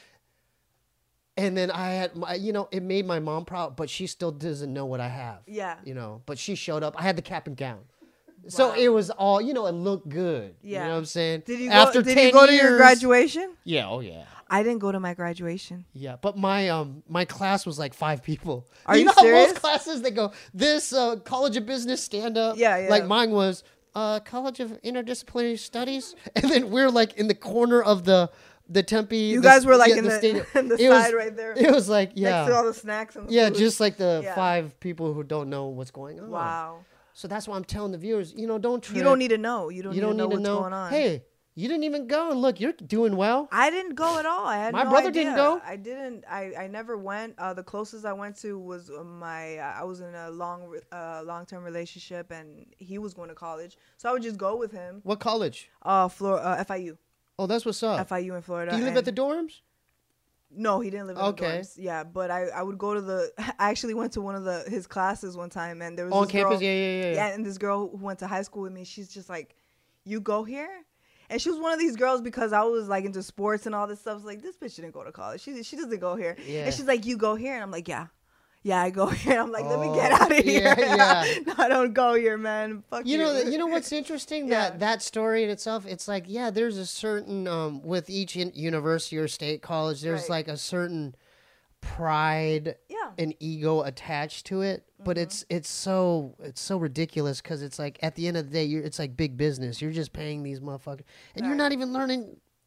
Speaker 1: and then I had my, you know, it made my mom proud, but she still doesn't know what I have.
Speaker 2: Yeah.
Speaker 1: You know, but she showed up. I had the cap and gown. So
Speaker 2: Wow.
Speaker 1: it was all, you know, it looked good.
Speaker 2: Yeah.
Speaker 1: You know what I'm saying?
Speaker 2: Did you
Speaker 1: After
Speaker 2: go, did
Speaker 1: ten
Speaker 2: you go to
Speaker 1: years,
Speaker 2: your graduation?
Speaker 1: Yeah, oh yeah.
Speaker 2: I didn't go to my graduation.
Speaker 1: Yeah, but my um my class was like five people.
Speaker 2: Are you
Speaker 1: know how
Speaker 2: serious?
Speaker 1: most classes they go this uh, College of Business stand up.
Speaker 2: Yeah, yeah.
Speaker 1: Like mine was uh College of Interdisciplinary Studies, and then we're like in the corner of the the Tempe.
Speaker 2: You
Speaker 1: the-
Speaker 2: guys were like
Speaker 1: yeah,
Speaker 2: in the,
Speaker 1: stadium.
Speaker 2: in the
Speaker 1: It was-
Speaker 2: side right there.
Speaker 1: It was like yeah,
Speaker 2: Next to all the snacks and the
Speaker 1: yeah,
Speaker 2: food.
Speaker 1: just like the
Speaker 2: Yeah.
Speaker 1: five people who don't know what's going on.
Speaker 2: Wow.
Speaker 1: So that's why I'm telling the viewers, you know, don't trip.
Speaker 2: You don't need to know. You don't,
Speaker 1: you
Speaker 2: need,
Speaker 1: don't
Speaker 2: to know
Speaker 1: need to
Speaker 2: what's
Speaker 1: know.
Speaker 2: going on.
Speaker 1: Hey, you didn't even go, and look, you're doing well.
Speaker 2: I didn't go at all. I had
Speaker 1: My
Speaker 2: no
Speaker 1: brother
Speaker 2: idea.
Speaker 1: didn't go?
Speaker 2: I didn't. I, I never went. Uh, the closest I went to was uh, my. Uh, I was in a long re- uh, long term relationship, and he was going to college, so I would just go with him.
Speaker 1: What college?
Speaker 2: Uh, Flor- uh F I U,
Speaker 1: Oh, that's what's up.
Speaker 2: F I U in Florida.
Speaker 1: Do you live at the
Speaker 2: and-
Speaker 1: dorms?
Speaker 2: No, he didn't live in
Speaker 1: Okay.
Speaker 2: the dorms. Yeah, but I, I would go to the. I actually went to one of the his classes one time, and there was
Speaker 1: On
Speaker 2: this
Speaker 1: campus?
Speaker 2: girl-
Speaker 1: Yeah, yeah, yeah, yeah.
Speaker 2: and this girl who went to high school with me, she's just like, "You go here." And she was one of these girls because I was like into sports and all this stuff. I was like, this bitch didn't go to college. She she doesn't go here.
Speaker 1: Yeah.
Speaker 2: And she's like, you go here, and I'm like, yeah, yeah, I go here. I'm like, let me
Speaker 1: Oh,
Speaker 2: get out of here.
Speaker 1: yeah, yeah.
Speaker 2: no, I don't go here, man. Fuck you.
Speaker 1: You know, you know what's interesting?
Speaker 2: Yeah.
Speaker 1: That that story in itself, it's like, yeah, there's a certain um, with each in- university or state college, there's
Speaker 2: Right.
Speaker 1: like a certain pride
Speaker 2: Yeah.
Speaker 1: and ego attached to it. But
Speaker 2: Mm-hmm.
Speaker 1: it's it's so it's so ridiculous because it's like at the end of the day, you're it's like big business. You're just paying these motherfuckers, and you're
Speaker 2: Right.
Speaker 1: not even learning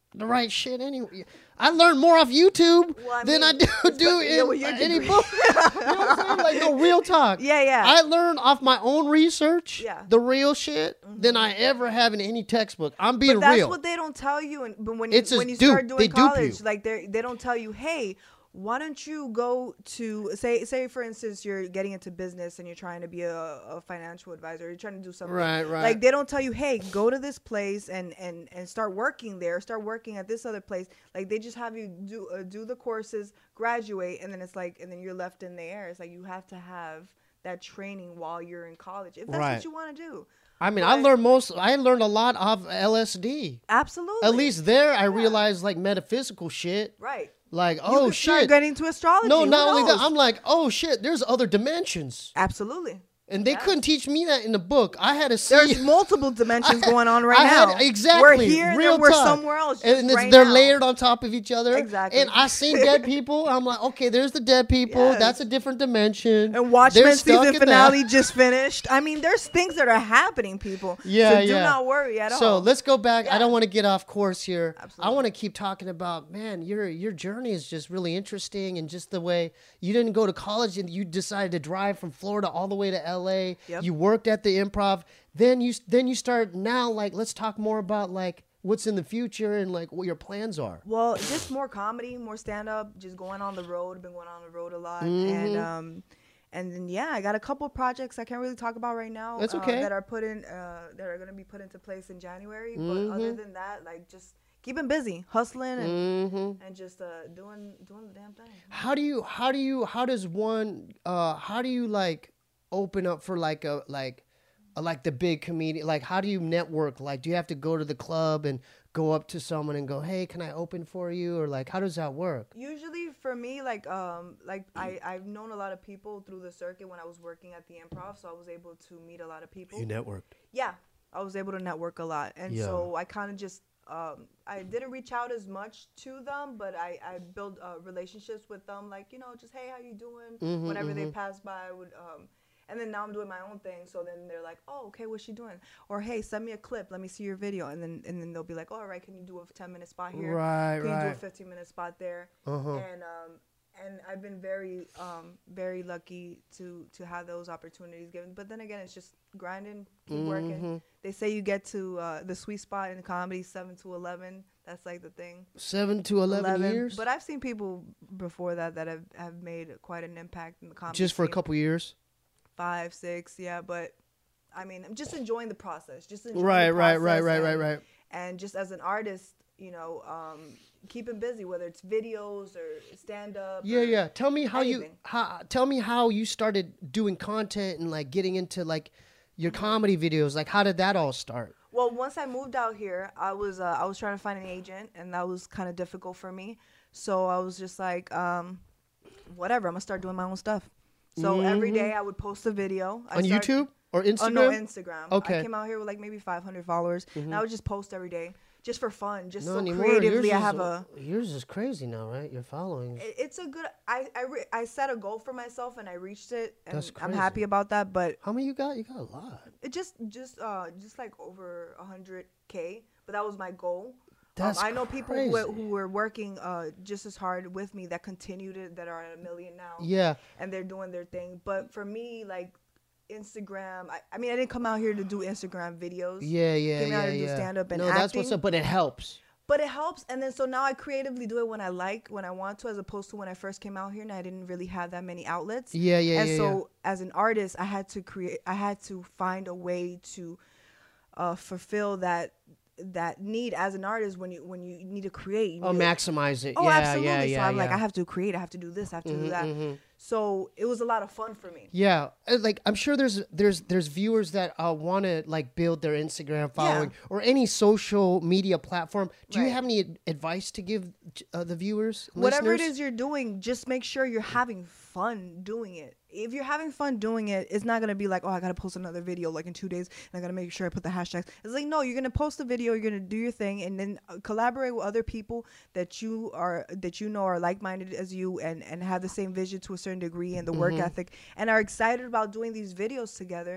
Speaker 1: the right shit anyway. I learned more off YouTube
Speaker 2: Well, I
Speaker 1: than
Speaker 2: mean,
Speaker 1: I do, do
Speaker 2: yeah,
Speaker 1: in
Speaker 2: with your
Speaker 1: any
Speaker 2: degree.
Speaker 1: book. You know what I'm saying? Like, no, real talk.
Speaker 2: Yeah, yeah.
Speaker 1: I learned off my own research,
Speaker 2: Yeah.
Speaker 1: the real shit, mm-hmm. than I ever have in any textbook. I'm being
Speaker 2: but that's
Speaker 1: real.
Speaker 2: what they don't tell you. And but when
Speaker 1: It's
Speaker 2: you,
Speaker 1: a
Speaker 2: when you
Speaker 1: dupe.
Speaker 2: start
Speaker 1: They
Speaker 2: doing
Speaker 1: dupe you.
Speaker 2: college, like they they don't tell you, hey, why don't you go to say say for instance you're getting into business and you're trying to be a, a financial advisor, you're trying to do something.
Speaker 1: Right, right.
Speaker 2: Like they don't tell you, hey, go to this place and and and start working there, start working at this other place. Like they just have you do uh, do the courses, graduate, and then it's like and then you're left in the air. It's like you have to have that training while you're in college if that's
Speaker 1: Right.
Speaker 2: what you want to do.
Speaker 1: I mean,
Speaker 2: But-
Speaker 1: I learned most. I learned a lot off L S D.
Speaker 2: Absolutely.
Speaker 1: At least there, I
Speaker 2: Yeah.
Speaker 1: realized like metaphysical shit.
Speaker 2: Right.
Speaker 1: Like,
Speaker 2: You
Speaker 1: oh
Speaker 2: could start
Speaker 1: shit.
Speaker 2: getting into astrology.
Speaker 1: No,
Speaker 2: Who
Speaker 1: not only that,
Speaker 2: knows?
Speaker 1: I'm like, oh shit. There's other dimensions,
Speaker 2: Absolutely.
Speaker 1: and they
Speaker 2: Yes.
Speaker 1: couldn't teach me that in the book. I had to see.
Speaker 2: There's multiple dimensions going on right
Speaker 1: I
Speaker 2: now.
Speaker 1: had, exactly.
Speaker 2: We're here and
Speaker 1: real
Speaker 2: then we're
Speaker 1: talk.
Speaker 2: somewhere else.
Speaker 1: And
Speaker 2: just
Speaker 1: it's,
Speaker 2: right
Speaker 1: they're
Speaker 2: now.
Speaker 1: layered on top of each other.
Speaker 2: Exactly.
Speaker 1: And I seen dead people. I'm like, okay, there's the dead people.
Speaker 2: Yes.
Speaker 1: That's a different dimension.
Speaker 2: And Watchmen
Speaker 1: They're stuck
Speaker 2: season
Speaker 1: in
Speaker 2: finale
Speaker 1: that.
Speaker 2: just finished. I mean, there's things that are happening, people.
Speaker 1: Yeah,
Speaker 2: so do
Speaker 1: yeah.
Speaker 2: not worry at all.
Speaker 1: So let's go back. I
Speaker 2: Yeah.
Speaker 1: don't want to get off course here.
Speaker 2: Absolutely.
Speaker 1: I want to keep talking about, man, your your journey is just really interesting, and just the way you didn't go to college and you decided to drive from Florida all the way to L A.
Speaker 2: Yep.
Speaker 1: You worked at the Improv. Then you then you start now. Like, let's talk more about like what's in the future and like what your plans are.
Speaker 2: Well, just more comedy, more stand up, just going on the road. Been going on the road a lot,
Speaker 1: Mhm.
Speaker 2: and um, and then yeah, I got a couple projects I can't really talk about right now.
Speaker 1: That's
Speaker 2: uh,
Speaker 1: okay.
Speaker 2: that are put in, uh, that are gonna be put into place in January.
Speaker 1: Mhm.
Speaker 2: But other than that, like just keeping busy, hustling, and
Speaker 1: Mm-hmm.
Speaker 2: and just uh, doing doing the damn thing.
Speaker 1: How do you how do you how does one uh how do you like open up for like a like a, like the big comedian, like how do you network? Like, do you have to go to the club and go up to someone and go, hey, can I open for you? Or like, how does that work?
Speaker 2: Usually for me, like um like I I've known a lot of people through the circuit when I was working at the Improv, so I was able to meet a lot of people.
Speaker 1: networked.
Speaker 2: Yeah, I was able to network a lot, and
Speaker 1: Yeah.
Speaker 2: so I kind of just um, I didn't reach out as much to them, but I I built uh, relationships with them, like you know, just hey, how you doing?
Speaker 1: Mhm,
Speaker 2: Whenever they
Speaker 1: mhm.
Speaker 2: pass by, I would um, and then now I'm doing my own thing, so then they're like, oh, okay, what's she doing? Or hey, send me a clip, let me see your video, and then and then they'll be like, oh, all right, can you do a ten minute spot here?
Speaker 1: Right,
Speaker 2: Can you do a
Speaker 1: right.
Speaker 2: fifteen minute spot there?
Speaker 1: Uh-huh.
Speaker 2: And um, and I've been very um very lucky to to have those opportunities given. But then again, it's just grinding, keep working.
Speaker 1: Mhm.
Speaker 2: They say you get to uh, the sweet spot in comedy seven to eleven. That's like the thing.
Speaker 1: Seven to eleven, years?
Speaker 2: But I've seen people before that that have, have made quite an impact in the comedy.
Speaker 1: Just for a
Speaker 2: scene.
Speaker 1: couple years?
Speaker 2: Five, six, yeah. But I mean, I'm just enjoying the process. Just enjoying
Speaker 1: Right,
Speaker 2: the
Speaker 1: right, right,
Speaker 2: process
Speaker 1: right, right,
Speaker 2: and-
Speaker 1: right.
Speaker 2: And just as an artist, you know, um, keeping busy, whether it's videos or stand up.
Speaker 1: Yeah, yeah. Tell me how you
Speaker 2: anything.
Speaker 1: how tell me how you started doing content and like getting into like your comedy videos. Like, how did that all start?
Speaker 2: Well, once I moved out here, I was uh, I was trying to find an agent, and that was kind of difficult for me. So I was just like, um, whatever, I'm gonna start doing my own stuff. So every day I would post a video I
Speaker 1: On
Speaker 2: start-
Speaker 1: YouTube or Instagram?
Speaker 2: Oh no, Instagram.
Speaker 1: Okay.
Speaker 2: I came out here with like maybe five hundred followers, and I would just post every day, just for fun, just
Speaker 1: Not
Speaker 2: so
Speaker 1: anymore.
Speaker 2: creatively.
Speaker 1: Yours
Speaker 2: I
Speaker 1: is-
Speaker 2: have a.
Speaker 1: yours is crazy now, right? Your following.
Speaker 2: it- It's a good. I I, re, I set a goal for myself, and I reached it, and
Speaker 1: That's
Speaker 2: I'm
Speaker 1: crazy.
Speaker 2: happy about that. But
Speaker 1: How many you got? You got a lot.
Speaker 2: it just just uh just like over one hundred K, but that was my goal.
Speaker 1: That's
Speaker 2: um, I know people who,
Speaker 1: crazy.
Speaker 2: who were working uh just as hard with me that continued it, that are at a million now,
Speaker 1: Yeah.
Speaker 2: and they're doing their thing. But for me, like Instagram, I, I mean, I didn't come out here to do Instagram videos.
Speaker 1: Yeah, yeah,
Speaker 2: Came out
Speaker 1: yeah,
Speaker 2: to do
Speaker 1: yeah.
Speaker 2: stand-up and
Speaker 1: no, that's what's
Speaker 2: acting.
Speaker 1: up, but it helps.
Speaker 2: But it helps, and then so now I creatively do it when I like, when I want to, as opposed to when I first came out here and I didn't really have that many outlets.
Speaker 1: Yeah, yeah,
Speaker 2: And
Speaker 1: yeah.
Speaker 2: so as an artist, I had to create, I had to find a way to uh, fulfill that that need as an artist when you when you need to create. You
Speaker 1: yeah. Oh,
Speaker 2: need to-
Speaker 1: maximize it.
Speaker 2: Oh,
Speaker 1: yeah,
Speaker 2: absolutely.
Speaker 1: yeah,
Speaker 2: so
Speaker 1: yeah.
Speaker 2: I'm like,
Speaker 1: yeah.
Speaker 2: I have to create. I have to do this. I have to
Speaker 1: Mhm,
Speaker 2: do that.
Speaker 1: mhm.
Speaker 2: So it was a lot of fun for me.
Speaker 1: Yeah, uh, like I'm sure there's there's there's viewers that uh, want to like build their Instagram following or any social media platform. Do you
Speaker 2: Right.
Speaker 1: have any ad- advice to give uh, the viewers?
Speaker 2: Whatever it
Speaker 1: listeners?
Speaker 2: is you're doing, just make sure you're having fun doing it. If you're having fun doing it, it's not gonna be like, oh, I gotta post another video like in two days, and I gotta make sure I put the hashtags. It's like, no, you're gonna post a video, you're gonna do your thing, and then uh, collaborate with other people that you are that you know are like-minded as you, and and have the same vision to a certain degree and the work ethic, and are excited about doing these videos together.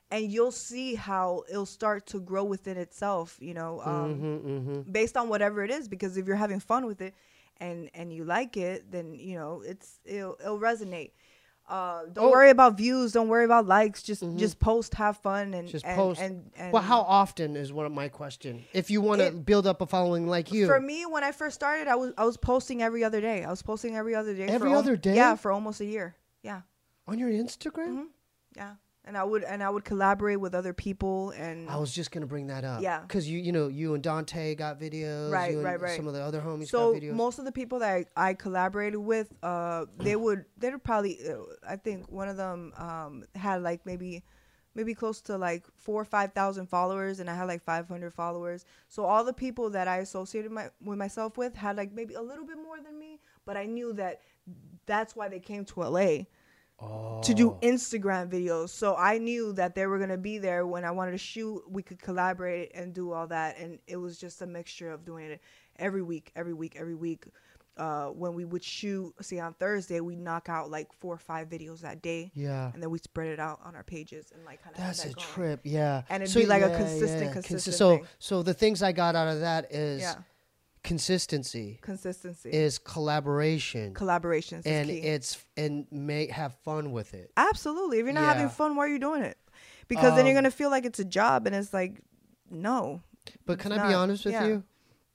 Speaker 2: and you'll see how it'll start to grow within itself, you know, um,
Speaker 1: Mm-hmm, mm-hmm.
Speaker 2: based on whatever it is. Because if you're having fun with it and and you like it, then you know it's it'll, it'll resonate. Uh, don't
Speaker 1: Oh.
Speaker 2: worry about views. Don't worry about likes. Just
Speaker 1: Mhm.
Speaker 2: just post, have fun, and
Speaker 1: Just
Speaker 2: and,
Speaker 1: post.
Speaker 2: And, and
Speaker 1: Well, how often is one of my question? If you want to
Speaker 2: It-
Speaker 1: build up a following like you,
Speaker 2: For me, when I first started, I was I was posting every other day. I was posting every other day.
Speaker 1: Every
Speaker 2: for al-
Speaker 1: other day?
Speaker 2: Yeah, for almost a year. Yeah,
Speaker 1: on your Instagram,
Speaker 2: hmm yeah. And I would and I would collaborate with other people and
Speaker 1: I was just gonna bring that up.
Speaker 2: Yeah.
Speaker 1: because you you know you and Dante got videos.
Speaker 2: Right,
Speaker 1: you and
Speaker 2: right, right.
Speaker 1: Some of the other homies
Speaker 2: so
Speaker 1: got videos.
Speaker 2: most of the people that I, I collaborated with, uh, they would they'd probably uh, I think one of them um had like maybe maybe close to like four or five thousand followers, and I had like five hundred followers. So all the people that I associated my with myself with had like maybe a little bit more than me, but I knew that that's why they came to L A.
Speaker 1: oh.
Speaker 2: To do Instagram videos. So I knew that they were going to be there when I wanted to shoot. We could collaborate and do all that. And it was just a mixture of doing it every week, every week, every week. Uh, when we would shoot, say on Thursday, we knock out like four or five videos that day.
Speaker 1: Yeah,
Speaker 2: And then we spread it out on our pages and like kind of
Speaker 1: that's
Speaker 2: that
Speaker 1: a
Speaker 2: going.
Speaker 1: trip. Yeah,
Speaker 2: And it'd
Speaker 1: So,
Speaker 2: be like a
Speaker 1: yeah,
Speaker 2: consistent,
Speaker 1: yeah.
Speaker 2: consistent
Speaker 1: Consi- so
Speaker 2: thing.
Speaker 1: so the things I got out of that is
Speaker 2: Yeah.
Speaker 1: consistency,
Speaker 2: Consistency.
Speaker 1: is collaboration,
Speaker 2: Collaborations is
Speaker 1: and
Speaker 2: key.
Speaker 1: it's and may have fun with it.
Speaker 2: Absolutely. If you're not
Speaker 1: Yeah.
Speaker 2: having fun, why are you doing it? Because then you're
Speaker 1: Um,
Speaker 2: going to feel like it's a job, and it's like, no.
Speaker 1: But
Speaker 2: It's
Speaker 1: can I be
Speaker 2: not.
Speaker 1: honest with
Speaker 2: Yeah.
Speaker 1: you?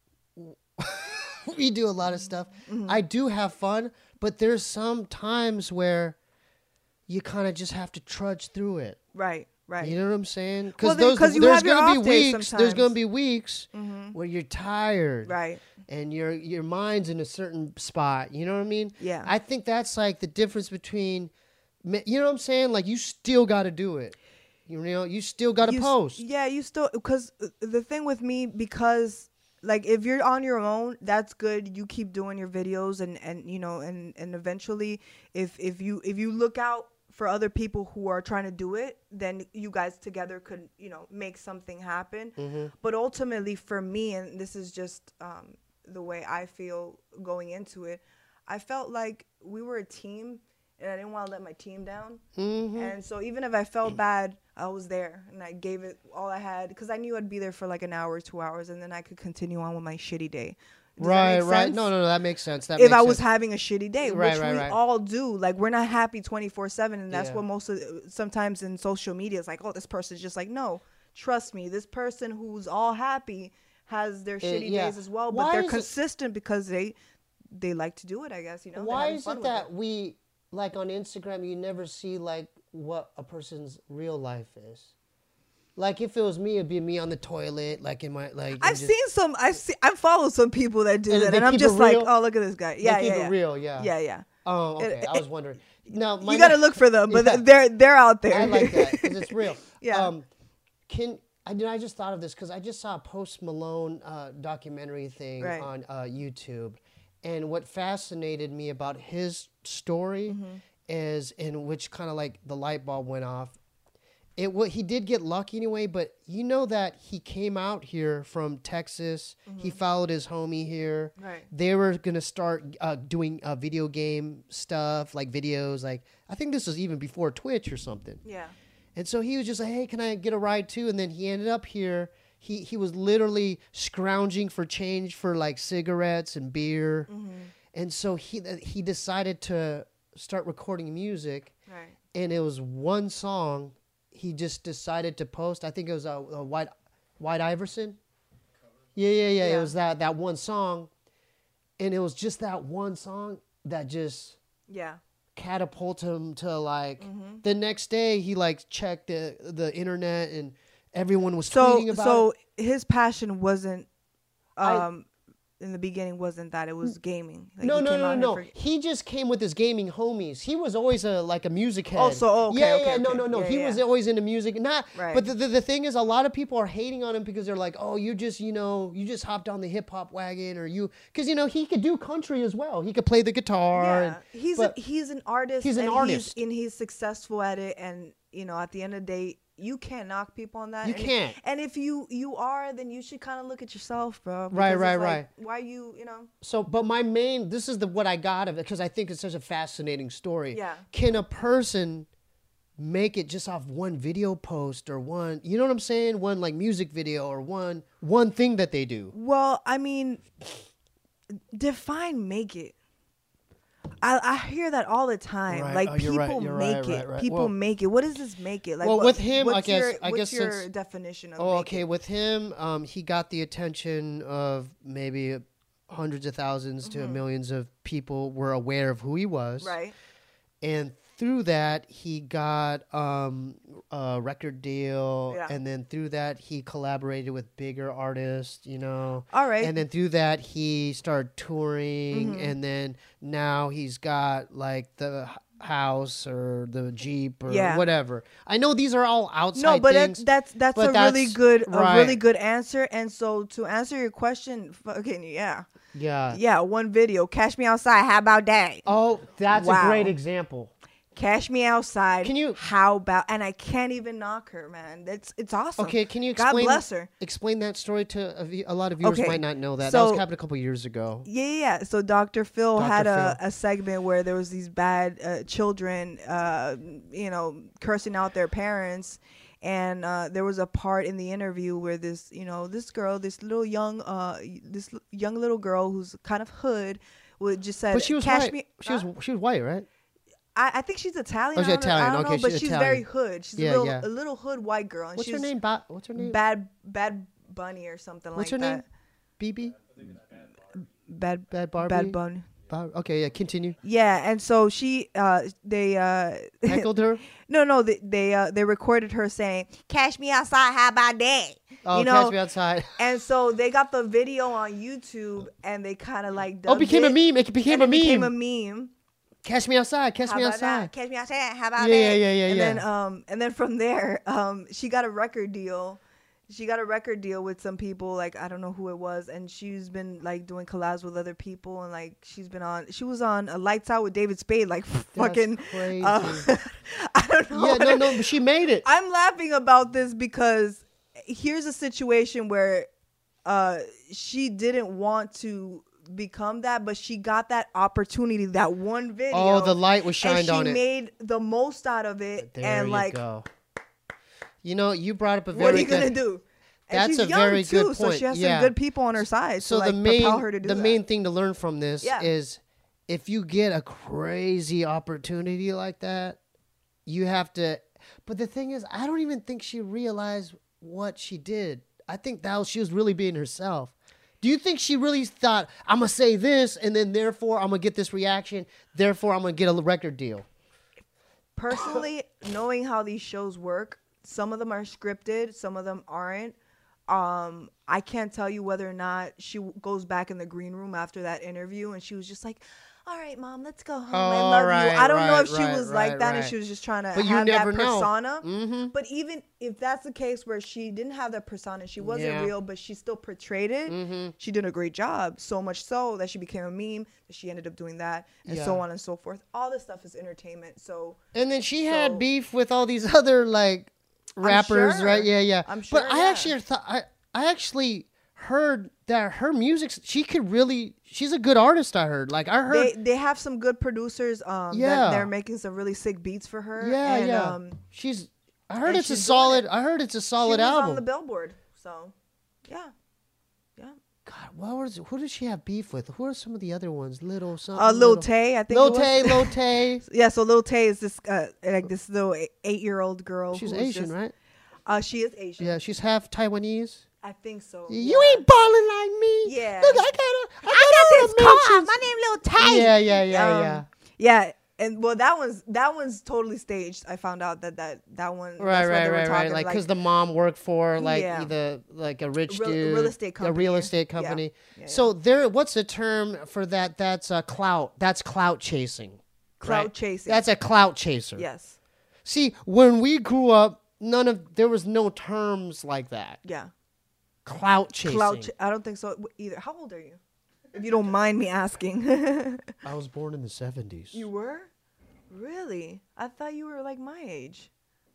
Speaker 1: We do a lot of stuff.
Speaker 2: Mhm.
Speaker 1: I do have fun, but there's some times where you kind of just have to trudge through it.
Speaker 2: Right, right.
Speaker 1: You know what I'm saying?
Speaker 2: Well,
Speaker 1: Because
Speaker 2: then-
Speaker 1: those
Speaker 2: 'cause you
Speaker 1: there's
Speaker 2: have your
Speaker 1: gonna be
Speaker 2: off days
Speaker 1: weeks. There's gonna
Speaker 2: sometimes.
Speaker 1: be weeks
Speaker 2: hmm
Speaker 1: where you're tired,
Speaker 2: Right.
Speaker 1: and your your mind's in a certain spot. You know what I mean?
Speaker 2: Yeah.
Speaker 1: I think that's like the difference between, ma- you know what I'm saying? Like you still got to do it. You know, you still got to
Speaker 2: You s-
Speaker 1: post.
Speaker 2: Yeah, you still because the thing with me, because like if you're on your own, that's good. You keep doing your videos, and and you know, and and eventually, if if you if you look out for other people who are trying to do it, then you guys together could, you know, make something happen.
Speaker 1: Mm-hmm.
Speaker 2: But ultimately, for me, and this is just um, the way I feel going into it, I felt like we were a team, and I didn't want to let my team down.
Speaker 1: Mm-hmm.
Speaker 2: And so even if I felt bad, I was there and I gave it all I had because I knew I'd be there for like an hour, two hours, and then I could continue on with my shitty day. Does that
Speaker 1: Right,
Speaker 2: make
Speaker 1: right.
Speaker 2: sense?
Speaker 1: No, no, no. That makes sense. That
Speaker 2: If
Speaker 1: makes
Speaker 2: I was
Speaker 1: sense.
Speaker 2: having a shitty day,
Speaker 1: Right,
Speaker 2: which
Speaker 1: right,
Speaker 2: we
Speaker 1: right.
Speaker 2: all do, like we're not happy twenty-four seven, and that's
Speaker 1: Yeah.
Speaker 2: what most of sometimes in social media is like, oh, this person's just like, no, trust me, this person who's all happy has their shitty
Speaker 1: yeah.
Speaker 2: days as well,
Speaker 1: Why
Speaker 2: but they're
Speaker 1: is it-
Speaker 2: consistent because they they like to do it, I guess, you know. They're
Speaker 1: Why
Speaker 2: having
Speaker 1: is
Speaker 2: fun
Speaker 1: it
Speaker 2: with
Speaker 1: that we, like on Instagram, you never see like what a person's real life is? Like if it was me, it'd be me on the toilet, like in my like.
Speaker 2: I've
Speaker 1: and just-
Speaker 2: seen some. I've seen. I've followed some people that do
Speaker 1: And
Speaker 2: that,
Speaker 1: they
Speaker 2: and I'm
Speaker 1: keep
Speaker 2: just
Speaker 1: it
Speaker 2: like,
Speaker 1: real?
Speaker 2: oh, look at this guy.
Speaker 1: they
Speaker 2: Yeah,
Speaker 1: keep
Speaker 2: yeah,
Speaker 1: it
Speaker 2: yeah.
Speaker 1: real, yeah.
Speaker 2: yeah, yeah.
Speaker 1: Oh, okay.
Speaker 2: It-
Speaker 1: I was wondering. Now my
Speaker 2: You got to
Speaker 1: ne-
Speaker 2: look for them, but
Speaker 1: Yeah.
Speaker 2: they're they're out there.
Speaker 1: I like that because it's real.
Speaker 2: Yeah.
Speaker 1: Um, can I? Did I just thought of this because I just saw a Post Malone uh, documentary thing
Speaker 2: Right.
Speaker 1: on uh, YouTube, and what fascinated me about his story
Speaker 2: Mm-hmm.
Speaker 1: is, in which kind of like the light bulb went off. It what he did get lucky anyway, but you know that he came out here from Texas. He followed his homie here.
Speaker 2: Right.
Speaker 1: They were gonna start uh, doing uh, video game stuff, like videos. Like I think this was even before Twitch or something.
Speaker 2: Yeah.
Speaker 1: And so he was just like, "Hey, can I get a ride too?" And then he ended up here. He he was literally scrounging for change for like cigarettes and beer.
Speaker 2: Mm-hmm.
Speaker 1: And so he he decided to start recording music,
Speaker 2: Right.
Speaker 1: and it was one song. He just decided to post. I think it was a, a White White Iverson. Yeah, yeah, yeah,
Speaker 2: Yeah.
Speaker 1: It was that that one song, and it was just that one song that just
Speaker 2: Yeah.
Speaker 1: catapulted him to like
Speaker 2: Mm-hmm.
Speaker 1: the next day. He like checked the the internet, and everyone was
Speaker 2: So
Speaker 1: tweeting about
Speaker 2: so
Speaker 1: it.
Speaker 2: his passion wasn't,
Speaker 1: I-
Speaker 2: um, in the beginning wasn't that it was gaming. Like,
Speaker 1: No,
Speaker 2: he
Speaker 1: no,
Speaker 2: came
Speaker 1: no,
Speaker 2: out
Speaker 1: no,
Speaker 2: here
Speaker 1: no.
Speaker 2: for-
Speaker 1: He just came with his gaming homies. He was always a like a music head.
Speaker 2: Oh, so- oh, okay,
Speaker 1: yeah,
Speaker 2: okay,
Speaker 1: yeah, no,
Speaker 2: okay.
Speaker 1: no, no.
Speaker 2: Yeah,
Speaker 1: he
Speaker 2: yeah.
Speaker 1: was always into music. Not,
Speaker 2: Right.
Speaker 1: but the, the the thing is, a lot of people are hating on him because they're like, oh, you just, you know, you just hopped on the hip hop wagon, or you, because you know he could do country as well. He could play the guitar.
Speaker 2: Yeah.
Speaker 1: and-
Speaker 2: He's
Speaker 1: but-
Speaker 2: a, he's an artist.
Speaker 1: He's an
Speaker 2: and
Speaker 1: artist.
Speaker 2: He's, and he's successful at it. And you know, at the end of the day, you can't knock people on that.
Speaker 1: You
Speaker 2: and,
Speaker 1: can't.
Speaker 2: And if you you are, then you should kind of look at yourself, bro.
Speaker 1: Right,
Speaker 2: because
Speaker 1: right,
Speaker 2: it's like,
Speaker 1: right.
Speaker 2: Why you you know?
Speaker 1: So, but my main, this is the what I got of it because I think it's such a fascinating story.
Speaker 2: Yeah.
Speaker 1: Can a person make it just off one video post or one, you know what I'm saying? One like music video or one one thing that they do.
Speaker 2: Well, I mean, define make it. I, I hear that all the time.
Speaker 1: Right.
Speaker 2: Like
Speaker 1: Oh, you're
Speaker 2: people
Speaker 1: right. You're
Speaker 2: make
Speaker 1: right,
Speaker 2: it.
Speaker 1: right, right.
Speaker 2: People
Speaker 1: Well-
Speaker 2: make it. What does this make it? Like
Speaker 1: Well,
Speaker 2: what-
Speaker 1: with him, I
Speaker 2: what's
Speaker 1: guess-
Speaker 2: your,
Speaker 1: I
Speaker 2: what's
Speaker 1: guess
Speaker 2: your
Speaker 1: since-
Speaker 2: definition of
Speaker 1: Oh,
Speaker 2: make
Speaker 1: okay.
Speaker 2: it?
Speaker 1: With him, um, he got the attention of maybe hundreds of thousands to
Speaker 2: Mhm.
Speaker 1: millions of people were aware of who he was.
Speaker 2: Right.
Speaker 1: And through that, he got um, a record deal.
Speaker 2: Yeah.
Speaker 1: And then through that, he collaborated with bigger artists, you know.
Speaker 2: All right.
Speaker 1: And then through that, he started touring.
Speaker 2: Mhm.
Speaker 1: And then now he's got like the h- house or the Jeep or
Speaker 2: Yeah.
Speaker 1: whatever. I know these are all outside
Speaker 2: No, but
Speaker 1: things.
Speaker 2: it, that's that's
Speaker 1: but
Speaker 2: a really
Speaker 1: that's-
Speaker 2: good a
Speaker 1: right.
Speaker 2: really good answer. And so to answer your question, fucking yeah,
Speaker 1: yeah.
Speaker 2: yeah, one video, Cash Me Outside. How about that?
Speaker 1: Oh, that's a
Speaker 2: Wow.
Speaker 1: great example.
Speaker 2: Cash Me Outside.
Speaker 1: Can you-
Speaker 2: How about? And I can't even knock her, man. That's it's awesome.
Speaker 1: Okay, can you
Speaker 2: God
Speaker 1: explain
Speaker 2: bless her.
Speaker 1: explain that story to a, v- a lot of viewers
Speaker 2: Okay,
Speaker 1: might not know that. that was
Speaker 2: so-
Speaker 1: happened a couple years ago.
Speaker 2: Yeah, yeah, yeah. So Doctor Phil
Speaker 1: Doctor
Speaker 2: had a,
Speaker 1: Phil.
Speaker 2: a segment where there was these bad uh, children, uh, you know, cursing out their parents. And uh, there was a part in the interview where this, you know, this girl, this little young, uh, this l- young little girl who's kind of hood, would just said,
Speaker 1: But she was
Speaker 2: "Cash
Speaker 1: white.
Speaker 2: me."
Speaker 1: She was
Speaker 2: uh,
Speaker 1: she was white, right?
Speaker 2: I, I think she's Italian.
Speaker 1: Oh, she's
Speaker 2: I don't know-
Speaker 1: Italian.
Speaker 2: I don't
Speaker 1: Okay,
Speaker 2: know, but
Speaker 1: she's
Speaker 2: she's
Speaker 1: Italian.
Speaker 2: very hood. She's
Speaker 1: Yeah,
Speaker 2: a little,
Speaker 1: yeah.
Speaker 2: a little hood white girl. And
Speaker 1: What's her
Speaker 2: she's
Speaker 1: name? Ba- what's her name?
Speaker 2: Bad, Bad Bunny or something
Speaker 1: What's
Speaker 2: like
Speaker 1: her name?
Speaker 2: that.
Speaker 1: B B?
Speaker 2: Bad,
Speaker 1: Bad Barbie?
Speaker 2: Bad Bunny.
Speaker 1: Bar- okay, yeah, continue.
Speaker 2: Yeah, and so she, uh, they, uh,
Speaker 1: Heckled her?
Speaker 2: no, no, they, they, uh, they recorded her saying, "Cash me outside, how about that?"
Speaker 1: Oh,
Speaker 2: you know,
Speaker 1: catch me outside.
Speaker 2: and so they got the video on YouTube, and they kind of like,
Speaker 1: Oh, it became a
Speaker 2: dubbed
Speaker 1: meme. It became
Speaker 2: and
Speaker 1: a
Speaker 2: it
Speaker 1: meme.
Speaker 2: became a meme.
Speaker 1: Catch me outside. Catch
Speaker 2: How
Speaker 1: me
Speaker 2: about
Speaker 1: outside.
Speaker 2: that? Catch me outside. How about
Speaker 1: Yeah,
Speaker 2: that?
Speaker 1: yeah, yeah, yeah,
Speaker 2: And
Speaker 1: yeah.
Speaker 2: then, um, and then from there, um, she got a record deal. She got a record deal with some people, like I don't know who it was, and she's been like doing collabs with other people, and like she's been on. She was on a Lights Out with David Spade, like fucking.
Speaker 1: crazy.
Speaker 2: uh, I don't know.
Speaker 1: Yeah,
Speaker 2: what
Speaker 1: no,
Speaker 2: it-
Speaker 1: no, but she made it.
Speaker 2: I'm laughing about this because here's a situation where uh, she didn't want to become that, but she got that opportunity, that one video.
Speaker 1: Oh, the light was
Speaker 2: and
Speaker 1: shined
Speaker 2: she
Speaker 1: on it.
Speaker 2: made the most out of it.
Speaker 1: There
Speaker 2: and
Speaker 1: you
Speaker 2: like,
Speaker 1: go. You know, you brought up a very
Speaker 2: what are you
Speaker 1: good.
Speaker 2: gonna do? And
Speaker 1: That's
Speaker 2: she's
Speaker 1: a
Speaker 2: young
Speaker 1: very
Speaker 2: too,
Speaker 1: good
Speaker 2: so
Speaker 1: point.
Speaker 2: she has
Speaker 1: Yeah.
Speaker 2: some good people on her side.
Speaker 1: So
Speaker 2: to,
Speaker 1: the
Speaker 2: like,
Speaker 1: main
Speaker 2: propel her to do
Speaker 1: the
Speaker 2: that.
Speaker 1: main thing to learn from this
Speaker 2: Yeah.
Speaker 1: is if you get a crazy opportunity like that, you have to. But the thing is, I don't even think she realized what she did. I think that was, she was really being herself. Do you think she really thought, I'm gonna say this, and then therefore I'm gonna get this reaction, therefore I'm gonna get a record deal?
Speaker 2: Personally, knowing how these shows work, some of them are scripted, some of them aren't. Um, I can't tell you whether or not she w- goes back in the green room after that interview and she was just like, "All right, mom, let's go home. I
Speaker 1: Oh,
Speaker 2: love
Speaker 1: right,
Speaker 2: you." I don't know
Speaker 1: right,
Speaker 2: if she
Speaker 1: right,
Speaker 2: was
Speaker 1: right,
Speaker 2: like that and
Speaker 1: right.
Speaker 2: she was just trying to
Speaker 1: But you
Speaker 2: have
Speaker 1: never
Speaker 2: that
Speaker 1: know.
Speaker 2: persona.
Speaker 1: Mm-hmm.
Speaker 2: But even if that's the case where she didn't have that persona, she wasn't
Speaker 1: Yeah.
Speaker 2: real, but she still portrayed it.
Speaker 1: Mm-hmm.
Speaker 2: She did a great job, so much so that she became a meme, that she ended up doing that, and so
Speaker 1: Yeah.
Speaker 2: on and so forth. All this stuff is entertainment. So
Speaker 1: And then she
Speaker 2: So-
Speaker 1: had beef with all these other like rappers,
Speaker 2: sure.
Speaker 1: right? Yeah, yeah.
Speaker 2: I'm sure,
Speaker 1: But I
Speaker 2: yeah.
Speaker 1: actually thought I I actually heard that her music, she could really, she's a good artist. I heard, like I heard,
Speaker 2: they they have some good producers. Um,
Speaker 1: Yeah.
Speaker 2: that they're making some really sick beats for her.
Speaker 1: yeah,
Speaker 2: and,
Speaker 1: yeah.
Speaker 2: Um,
Speaker 1: she's, I heard
Speaker 2: and
Speaker 1: it's a
Speaker 2: she's doing
Speaker 1: solid.
Speaker 2: it.
Speaker 1: I heard it's a
Speaker 2: she
Speaker 1: solid
Speaker 2: was
Speaker 1: album.
Speaker 2: on the Billboard. So, yeah, yeah.
Speaker 1: God, what was who did she have beef with? Who are some of the other ones? Little something.
Speaker 2: Uh, Lil Tay, I think.
Speaker 1: Lil
Speaker 2: it was.
Speaker 1: Tay, Lil Tay.
Speaker 2: Yeah, so Lil Tay is this uh, like this little eight year old girl.
Speaker 1: She's
Speaker 2: who is
Speaker 1: Asian,
Speaker 2: just-
Speaker 1: right?
Speaker 2: Uh, she is Asian.
Speaker 1: Yeah, she's half Taiwanese.
Speaker 2: I think so.
Speaker 1: You
Speaker 2: yeah.
Speaker 1: ain't balling like me.
Speaker 2: Yeah.
Speaker 1: Look, I got a, I got,
Speaker 2: I
Speaker 1: all
Speaker 2: got
Speaker 1: the
Speaker 2: this car.
Speaker 1: mentions.
Speaker 2: My name Lil Tay.
Speaker 1: Yeah, yeah, yeah,
Speaker 2: Um,
Speaker 1: yeah.
Speaker 2: Yeah, and well, that one's that one's totally staged. I found out that that that one.
Speaker 1: Right,
Speaker 2: that's what
Speaker 1: right,
Speaker 2: they were
Speaker 1: right, right.
Speaker 2: talking,
Speaker 1: Like, because the mom worked for like
Speaker 2: Yeah.
Speaker 1: the like a rich
Speaker 2: Real-
Speaker 1: dude,
Speaker 2: real estate
Speaker 1: a real
Speaker 2: company.
Speaker 1: estate
Speaker 2: Yeah.
Speaker 1: company.
Speaker 2: Yeah,
Speaker 1: So there, what's the term for that? That's a clout. That's clout chasing.
Speaker 2: clout
Speaker 1: right?
Speaker 2: chasing.
Speaker 1: That's a clout chaser.
Speaker 2: yes.
Speaker 1: See, when we grew up, none of there was no terms like that.
Speaker 2: Yeah.
Speaker 1: Clout chasing.
Speaker 2: Clout. Ch- I don't think so either. How old are you? If you don't mind me asking.
Speaker 1: I was born in the seventies.
Speaker 2: You were? Really? I thought you were like my age.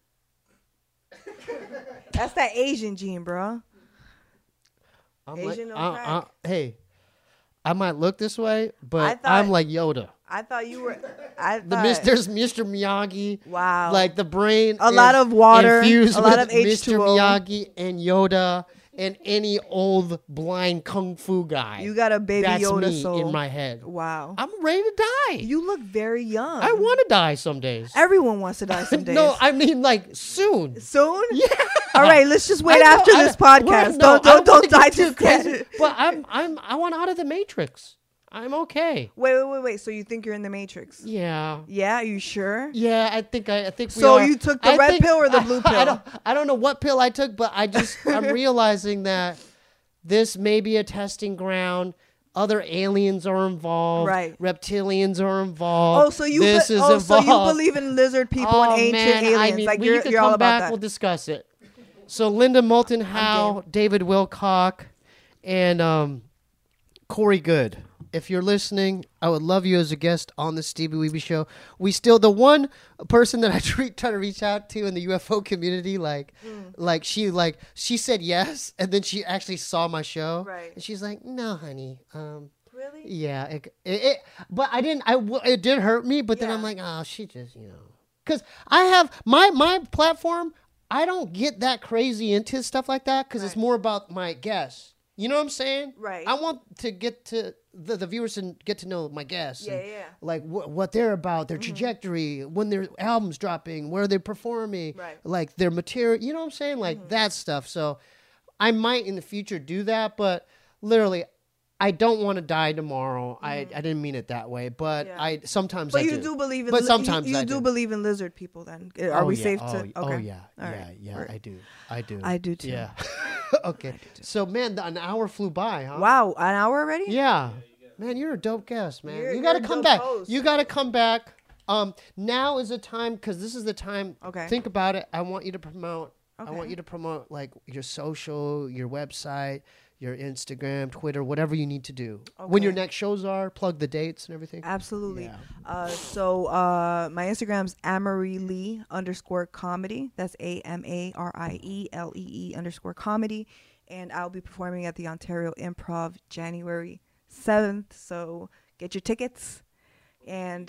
Speaker 2: That's that Asian gene, bro.
Speaker 1: I'm
Speaker 2: Asian
Speaker 1: like,
Speaker 2: on
Speaker 1: uh, uh,
Speaker 2: crack.
Speaker 1: hey, I might look this way, but
Speaker 2: I thought-
Speaker 1: I'm like Yoda.
Speaker 2: I thought you were. I
Speaker 1: The
Speaker 2: thought.
Speaker 1: mis- there's Mister Miyagi.
Speaker 2: Wow.
Speaker 1: Like the brain.
Speaker 2: A lot
Speaker 1: is
Speaker 2: of water,
Speaker 1: infused
Speaker 2: a lot
Speaker 1: with
Speaker 2: of H
Speaker 1: Mister
Speaker 2: two O.
Speaker 1: Miyagi and Yoda and any old blind kung fu guy.
Speaker 2: You got a baby
Speaker 1: That's
Speaker 2: Yoda
Speaker 1: me
Speaker 2: soul
Speaker 1: in my head.
Speaker 2: Wow.
Speaker 1: I'm ready to die.
Speaker 2: You look very young.
Speaker 1: I want to die some days.
Speaker 2: Everyone wants to die some days.
Speaker 1: No, I mean like soon.
Speaker 2: Soon?
Speaker 1: Yeah.
Speaker 2: All right, let's just wait
Speaker 1: I know,
Speaker 2: after
Speaker 1: I-
Speaker 2: this
Speaker 1: well,
Speaker 2: podcast.
Speaker 1: no,
Speaker 2: don't
Speaker 1: I
Speaker 2: don't don't
Speaker 1: wanna
Speaker 2: die
Speaker 1: get too
Speaker 2: just
Speaker 1: crazy.
Speaker 2: yet.
Speaker 1: But I'm I'm I want out of the Matrix. I'm okay.
Speaker 2: Wait, wait, wait, wait. So you think you're in the Matrix?
Speaker 1: Yeah.
Speaker 2: Yeah, are you sure?
Speaker 1: Yeah, I think I, I think we
Speaker 2: So
Speaker 1: are.
Speaker 2: you took the
Speaker 1: I
Speaker 2: red
Speaker 1: think-
Speaker 2: pill or the
Speaker 1: I-
Speaker 2: blue
Speaker 1: I
Speaker 2: pill?
Speaker 1: don't, I don't know what pill I took, but I just I'm realizing that this may be a testing ground. Other aliens are involved.
Speaker 2: Right.
Speaker 1: Reptilians are involved.
Speaker 2: Oh, so you
Speaker 1: this
Speaker 2: be-
Speaker 1: is
Speaker 2: oh, so
Speaker 1: involved.
Speaker 2: you believe in lizard people
Speaker 1: oh,
Speaker 2: and ancient
Speaker 1: man,
Speaker 2: aliens?
Speaker 1: I mean,
Speaker 2: like
Speaker 1: we
Speaker 2: you're,
Speaker 1: can
Speaker 2: you're
Speaker 1: come
Speaker 2: all about
Speaker 1: back.
Speaker 2: that.
Speaker 1: We'll discuss it. So Linda Moulton Howe, David Wilcock, and um, Corey Good. If you're listening, I would love you as a guest on the Stevie Weeby Show. We still, the one person that I try, try to reach out to in the U F O community, like,
Speaker 2: Mm.
Speaker 1: like she, like she said yes, and then she actually saw my show,
Speaker 2: Right.
Speaker 1: and she's like, "No, honey, um,
Speaker 2: Really?
Speaker 1: yeah, it, it, it but I didn't, I, w- it did hurt me, but then
Speaker 2: Yeah.
Speaker 1: I'm like, oh, she just, you know, because I have my my platform. I don't get that crazy into stuff like that because it's
Speaker 2: Right.
Speaker 1: more about my guests. You know what I'm saying?
Speaker 2: Right.
Speaker 1: I want to get to the, the viewers and get to know my guests.
Speaker 2: Yeah,
Speaker 1: and,
Speaker 2: yeah.
Speaker 1: Like wh- what they're about, their trajectory, when their albums dropping, where they're performing,
Speaker 2: Right.
Speaker 1: like their material. You know what I'm saying? Like that stuff. So I might in the future do that, but literally, I don't want to die tomorrow. I, I didn't mean it that way, but
Speaker 2: Yeah.
Speaker 1: I sometimes
Speaker 2: But
Speaker 1: I
Speaker 2: you
Speaker 1: do.
Speaker 2: do believe in
Speaker 1: But
Speaker 2: li-
Speaker 1: sometimes
Speaker 2: you, you
Speaker 1: I
Speaker 2: do,
Speaker 1: do.
Speaker 2: believe in lizard people then. Uh, Are
Speaker 1: Oh,
Speaker 2: we
Speaker 1: yeah.
Speaker 2: safe
Speaker 1: oh,
Speaker 2: to
Speaker 1: y-
Speaker 2: okay.
Speaker 1: Oh yeah,
Speaker 2: All
Speaker 1: yeah,
Speaker 2: right.
Speaker 1: yeah.
Speaker 2: Right.
Speaker 1: I do. I do.
Speaker 2: I do too.
Speaker 1: Yeah. Okay. So man, the, an hour flew by, huh?
Speaker 2: Wow, an hour already?
Speaker 1: Yeah. Man, you're a dope guest, man.
Speaker 2: You're-
Speaker 1: you got to
Speaker 2: you're a
Speaker 1: come
Speaker 2: dope
Speaker 1: back.
Speaker 2: host.
Speaker 1: You got to come back. Um, now is the time because this is the time.
Speaker 2: Okay.
Speaker 1: Think about it. I want you to promote. I
Speaker 2: Okay.
Speaker 1: want you to promote like your social, your website, your Instagram, Twitter, whatever you need to do. When your
Speaker 2: Okay.
Speaker 1: next shows are, plug the dates and everything.
Speaker 2: Absolutely.
Speaker 1: Yeah.
Speaker 2: Uh, so uh, my Instagram's Amory Lee underscore comedy. That's A M A R I E L E E underscore comedy. And I'll be performing at the Ontario Improv January seventh. So get your tickets. And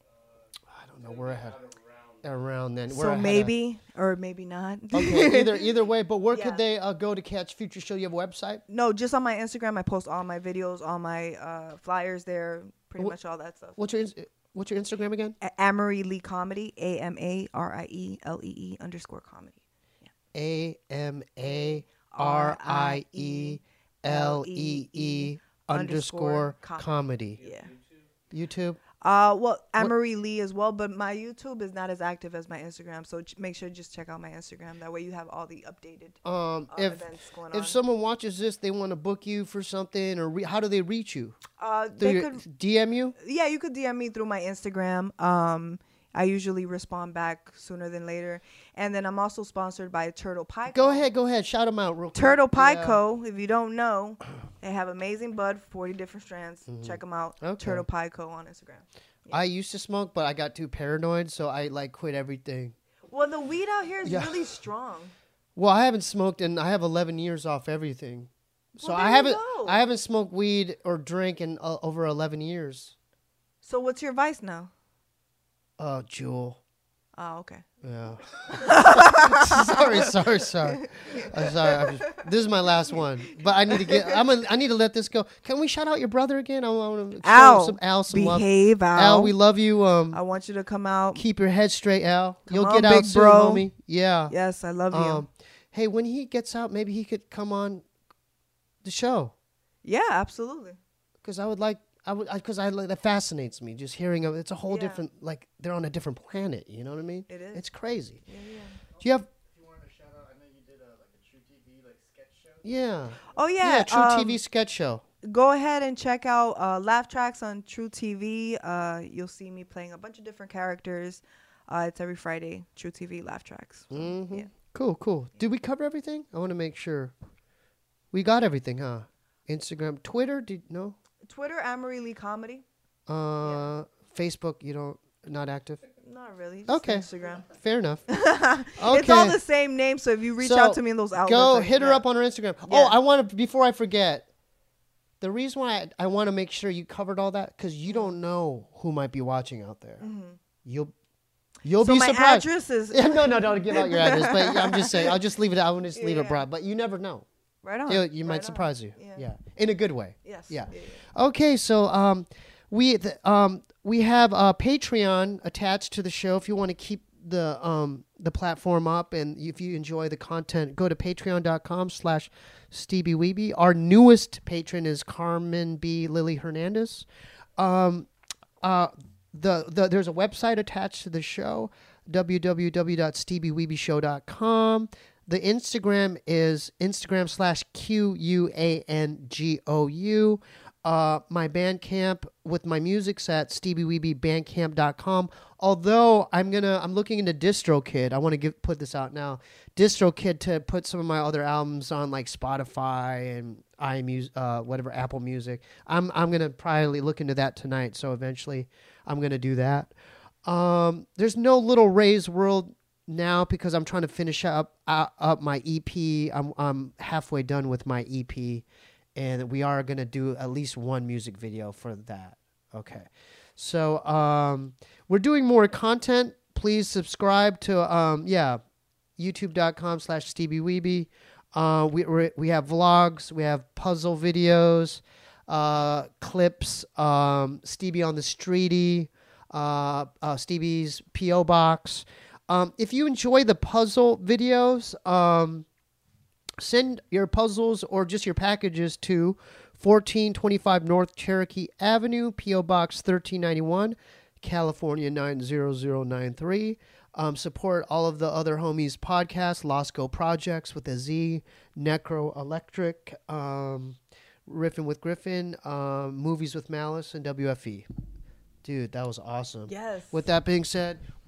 Speaker 1: I don't know where I had around then. Where I
Speaker 2: so
Speaker 1: had a-
Speaker 2: maybe or maybe not.
Speaker 1: okay, either either way. But where
Speaker 2: Yeah.
Speaker 1: could they uh, go to catch future show? You have a website?
Speaker 2: No, just on my Instagram. I post all my videos, all my uh, flyers there, pretty
Speaker 1: Wh-
Speaker 2: much all that stuff.
Speaker 1: What's your ins- What's your Instagram again?
Speaker 2: A- Amory Lee Comedy. A M A R I E L E E underscore comedy.
Speaker 1: A M A R I E L E E underscore
Speaker 2: com-
Speaker 1: comedy.
Speaker 2: Yeah.
Speaker 1: YouTube.
Speaker 2: Uh, well, Amory Lee as well, but my YouTube is not as active as my Instagram, so ch- make sure to just check out my Instagram. That way, you have all the updated
Speaker 1: Um,
Speaker 2: uh,
Speaker 1: if
Speaker 2: events going
Speaker 1: if
Speaker 2: on.
Speaker 1: someone watches this, they want to book you for something, or re- how do they reach you?
Speaker 2: uh,
Speaker 1: Through
Speaker 2: they
Speaker 1: your,
Speaker 2: could,
Speaker 1: D M you?
Speaker 2: yeah, you could D M me through my Instagram. Um, I usually respond back sooner than later, and then I'm also sponsored by Turtle Pie.
Speaker 1: Go ahead, go ahead, shout them out real quick.
Speaker 2: Turtle Pie
Speaker 1: Yeah.
Speaker 2: Co. If you don't know, they have amazing bud, forty different strands. Check them out.
Speaker 1: Mm-hmm. Okay.
Speaker 2: Turtle Pie Co. on Instagram.
Speaker 1: I used to smoke, but I got too paranoid, so I like quit everything.
Speaker 2: Well, the weed out here is
Speaker 1: Yeah.
Speaker 2: really strong.
Speaker 1: Well, I haven't smoked, and I have eleven years off everything. So
Speaker 2: Well,
Speaker 1: I
Speaker 2: there you
Speaker 1: haven't,
Speaker 2: go.
Speaker 1: I haven't smoked weed or drink in uh, over eleven years.
Speaker 2: So what's your vice now?
Speaker 1: Uh, Jewel.
Speaker 2: Oh, okay.
Speaker 1: Yeah. sorry, sorry, sorry. I'm sorry. I'm just, this is my last one, but I need to get. I'm. A, I need to let this go. Can we shout out your brother again? I want to show
Speaker 2: Al,
Speaker 1: some Al some love.
Speaker 2: behave, Al.
Speaker 1: Al, we love you. Um,
Speaker 2: I want you to come out.
Speaker 1: keep your head straight, Al.
Speaker 2: Come
Speaker 1: You'll
Speaker 2: on,
Speaker 1: get out
Speaker 2: big
Speaker 1: soon,
Speaker 2: bro.
Speaker 1: homie. Yeah.
Speaker 2: Yes, I love you.
Speaker 1: Um, hey, when he gets out, maybe he could come on the show
Speaker 2: Yeah, absolutely.
Speaker 1: because I would like. I would because I, like that fascinates me. Just hearing of it's a whole
Speaker 2: Yeah.
Speaker 1: different like they're on a different planet. You know what I mean?
Speaker 2: It is.
Speaker 1: It's crazy.
Speaker 2: Yeah, yeah.
Speaker 1: Do you have?
Speaker 3: If you wanted to shout out, I know you did a, like a True T V like sketch show.
Speaker 1: Yeah.
Speaker 2: Oh yeah,
Speaker 1: Yeah. True
Speaker 2: um,
Speaker 1: T V sketch show.
Speaker 2: Go ahead and check out uh, Laugh Tracks on True T V. Uh, you'll see me playing a bunch of different characters. Uh, it's every Friday. True T V Laugh Tracks. So,
Speaker 1: Mm-hmm.
Speaker 2: Yeah.
Speaker 1: Cool, cool. Did we cover everything? I want to make sure. We got everything, huh? Instagram, Twitter, did no?
Speaker 2: Twitter, Amory Lee Comedy.
Speaker 1: Uh, Facebook, you don't, not active.
Speaker 2: Not really. Just
Speaker 1: Okay.
Speaker 2: Instagram.
Speaker 1: Fair enough.
Speaker 2: It's all
Speaker 1: Okay.
Speaker 2: the same name, so if you reach
Speaker 1: So,
Speaker 2: out to me in those outlets,
Speaker 1: Go
Speaker 2: I-
Speaker 1: hit her
Speaker 2: yeah.
Speaker 1: up on her Instagram.
Speaker 2: Yeah.
Speaker 1: Oh, I want to before I forget. The reason why I, I want to make sure you covered all that because you don't know who might be watching out there.
Speaker 2: Mm-hmm.
Speaker 1: You'll you'll
Speaker 2: so
Speaker 1: be
Speaker 2: my
Speaker 1: surprised.
Speaker 2: address is
Speaker 1: Yeah, no, no, don't give out your address. But I'm just saying, I'll just leave it. I will just leave
Speaker 2: Yeah.
Speaker 1: it broad. But you never know.
Speaker 2: right on.
Speaker 1: You, you might
Speaker 2: right on.
Speaker 1: surprise you.
Speaker 2: Yeah.
Speaker 1: Yeah, in a good way.
Speaker 2: Yes.
Speaker 1: Yeah.
Speaker 2: yeah, yeah.
Speaker 1: Okay, so um, we th- um we have a Patreon attached to the show. If you want to keep the um the platform up and if you enjoy the content, go to patreon dot com slash Stevie Weeby. Our newest patron is Carmen B. Lily Hernandez. Um, uh, the, the there's a website attached to the show, w w w dot stevie weeby show dot com. The Instagram is Instagram slash Q U A N G O U. Uh, my Bandcamp with my music's at stevie weeby bandcamp dot com. Although I'm gonna, I'm looking into DistroKid. I want to give put this out now. DistroKid to put some of my other albums on like Spotify and iMusic, uh, whatever Apple Music. I'm I'm gonna probably look into that tonight. So eventually, I'm gonna do that. Um, there's no Little Ray's World now because I'm trying to finish up uh, up my E P. I'm I'm halfway done with my E P. And we are going to do at least one music video for that. Okay. So um, we're doing more content. Please subscribe to, um, yeah, youtube dot com slash Stevie Weeby. Uh, we, we're, we have vlogs. We have puzzle videos, uh, clips, um, Stevie on the Streety, uh, uh, Stevie's P O Box. Um, if you enjoy the puzzle videos, um, send your puzzles or just your packages to fourteen twenty-five North Cherokee Avenue, P O Box thirteen ninety-one, California nine zero zero nine three. Um, support all of the other homies' podcasts, Losco Projects with a Z, Necro Electric, um, Riffin' with Griffin, um, Movies with Malice, and W F E. Dude, that was awesome.
Speaker 2: Yes.
Speaker 1: With that being said,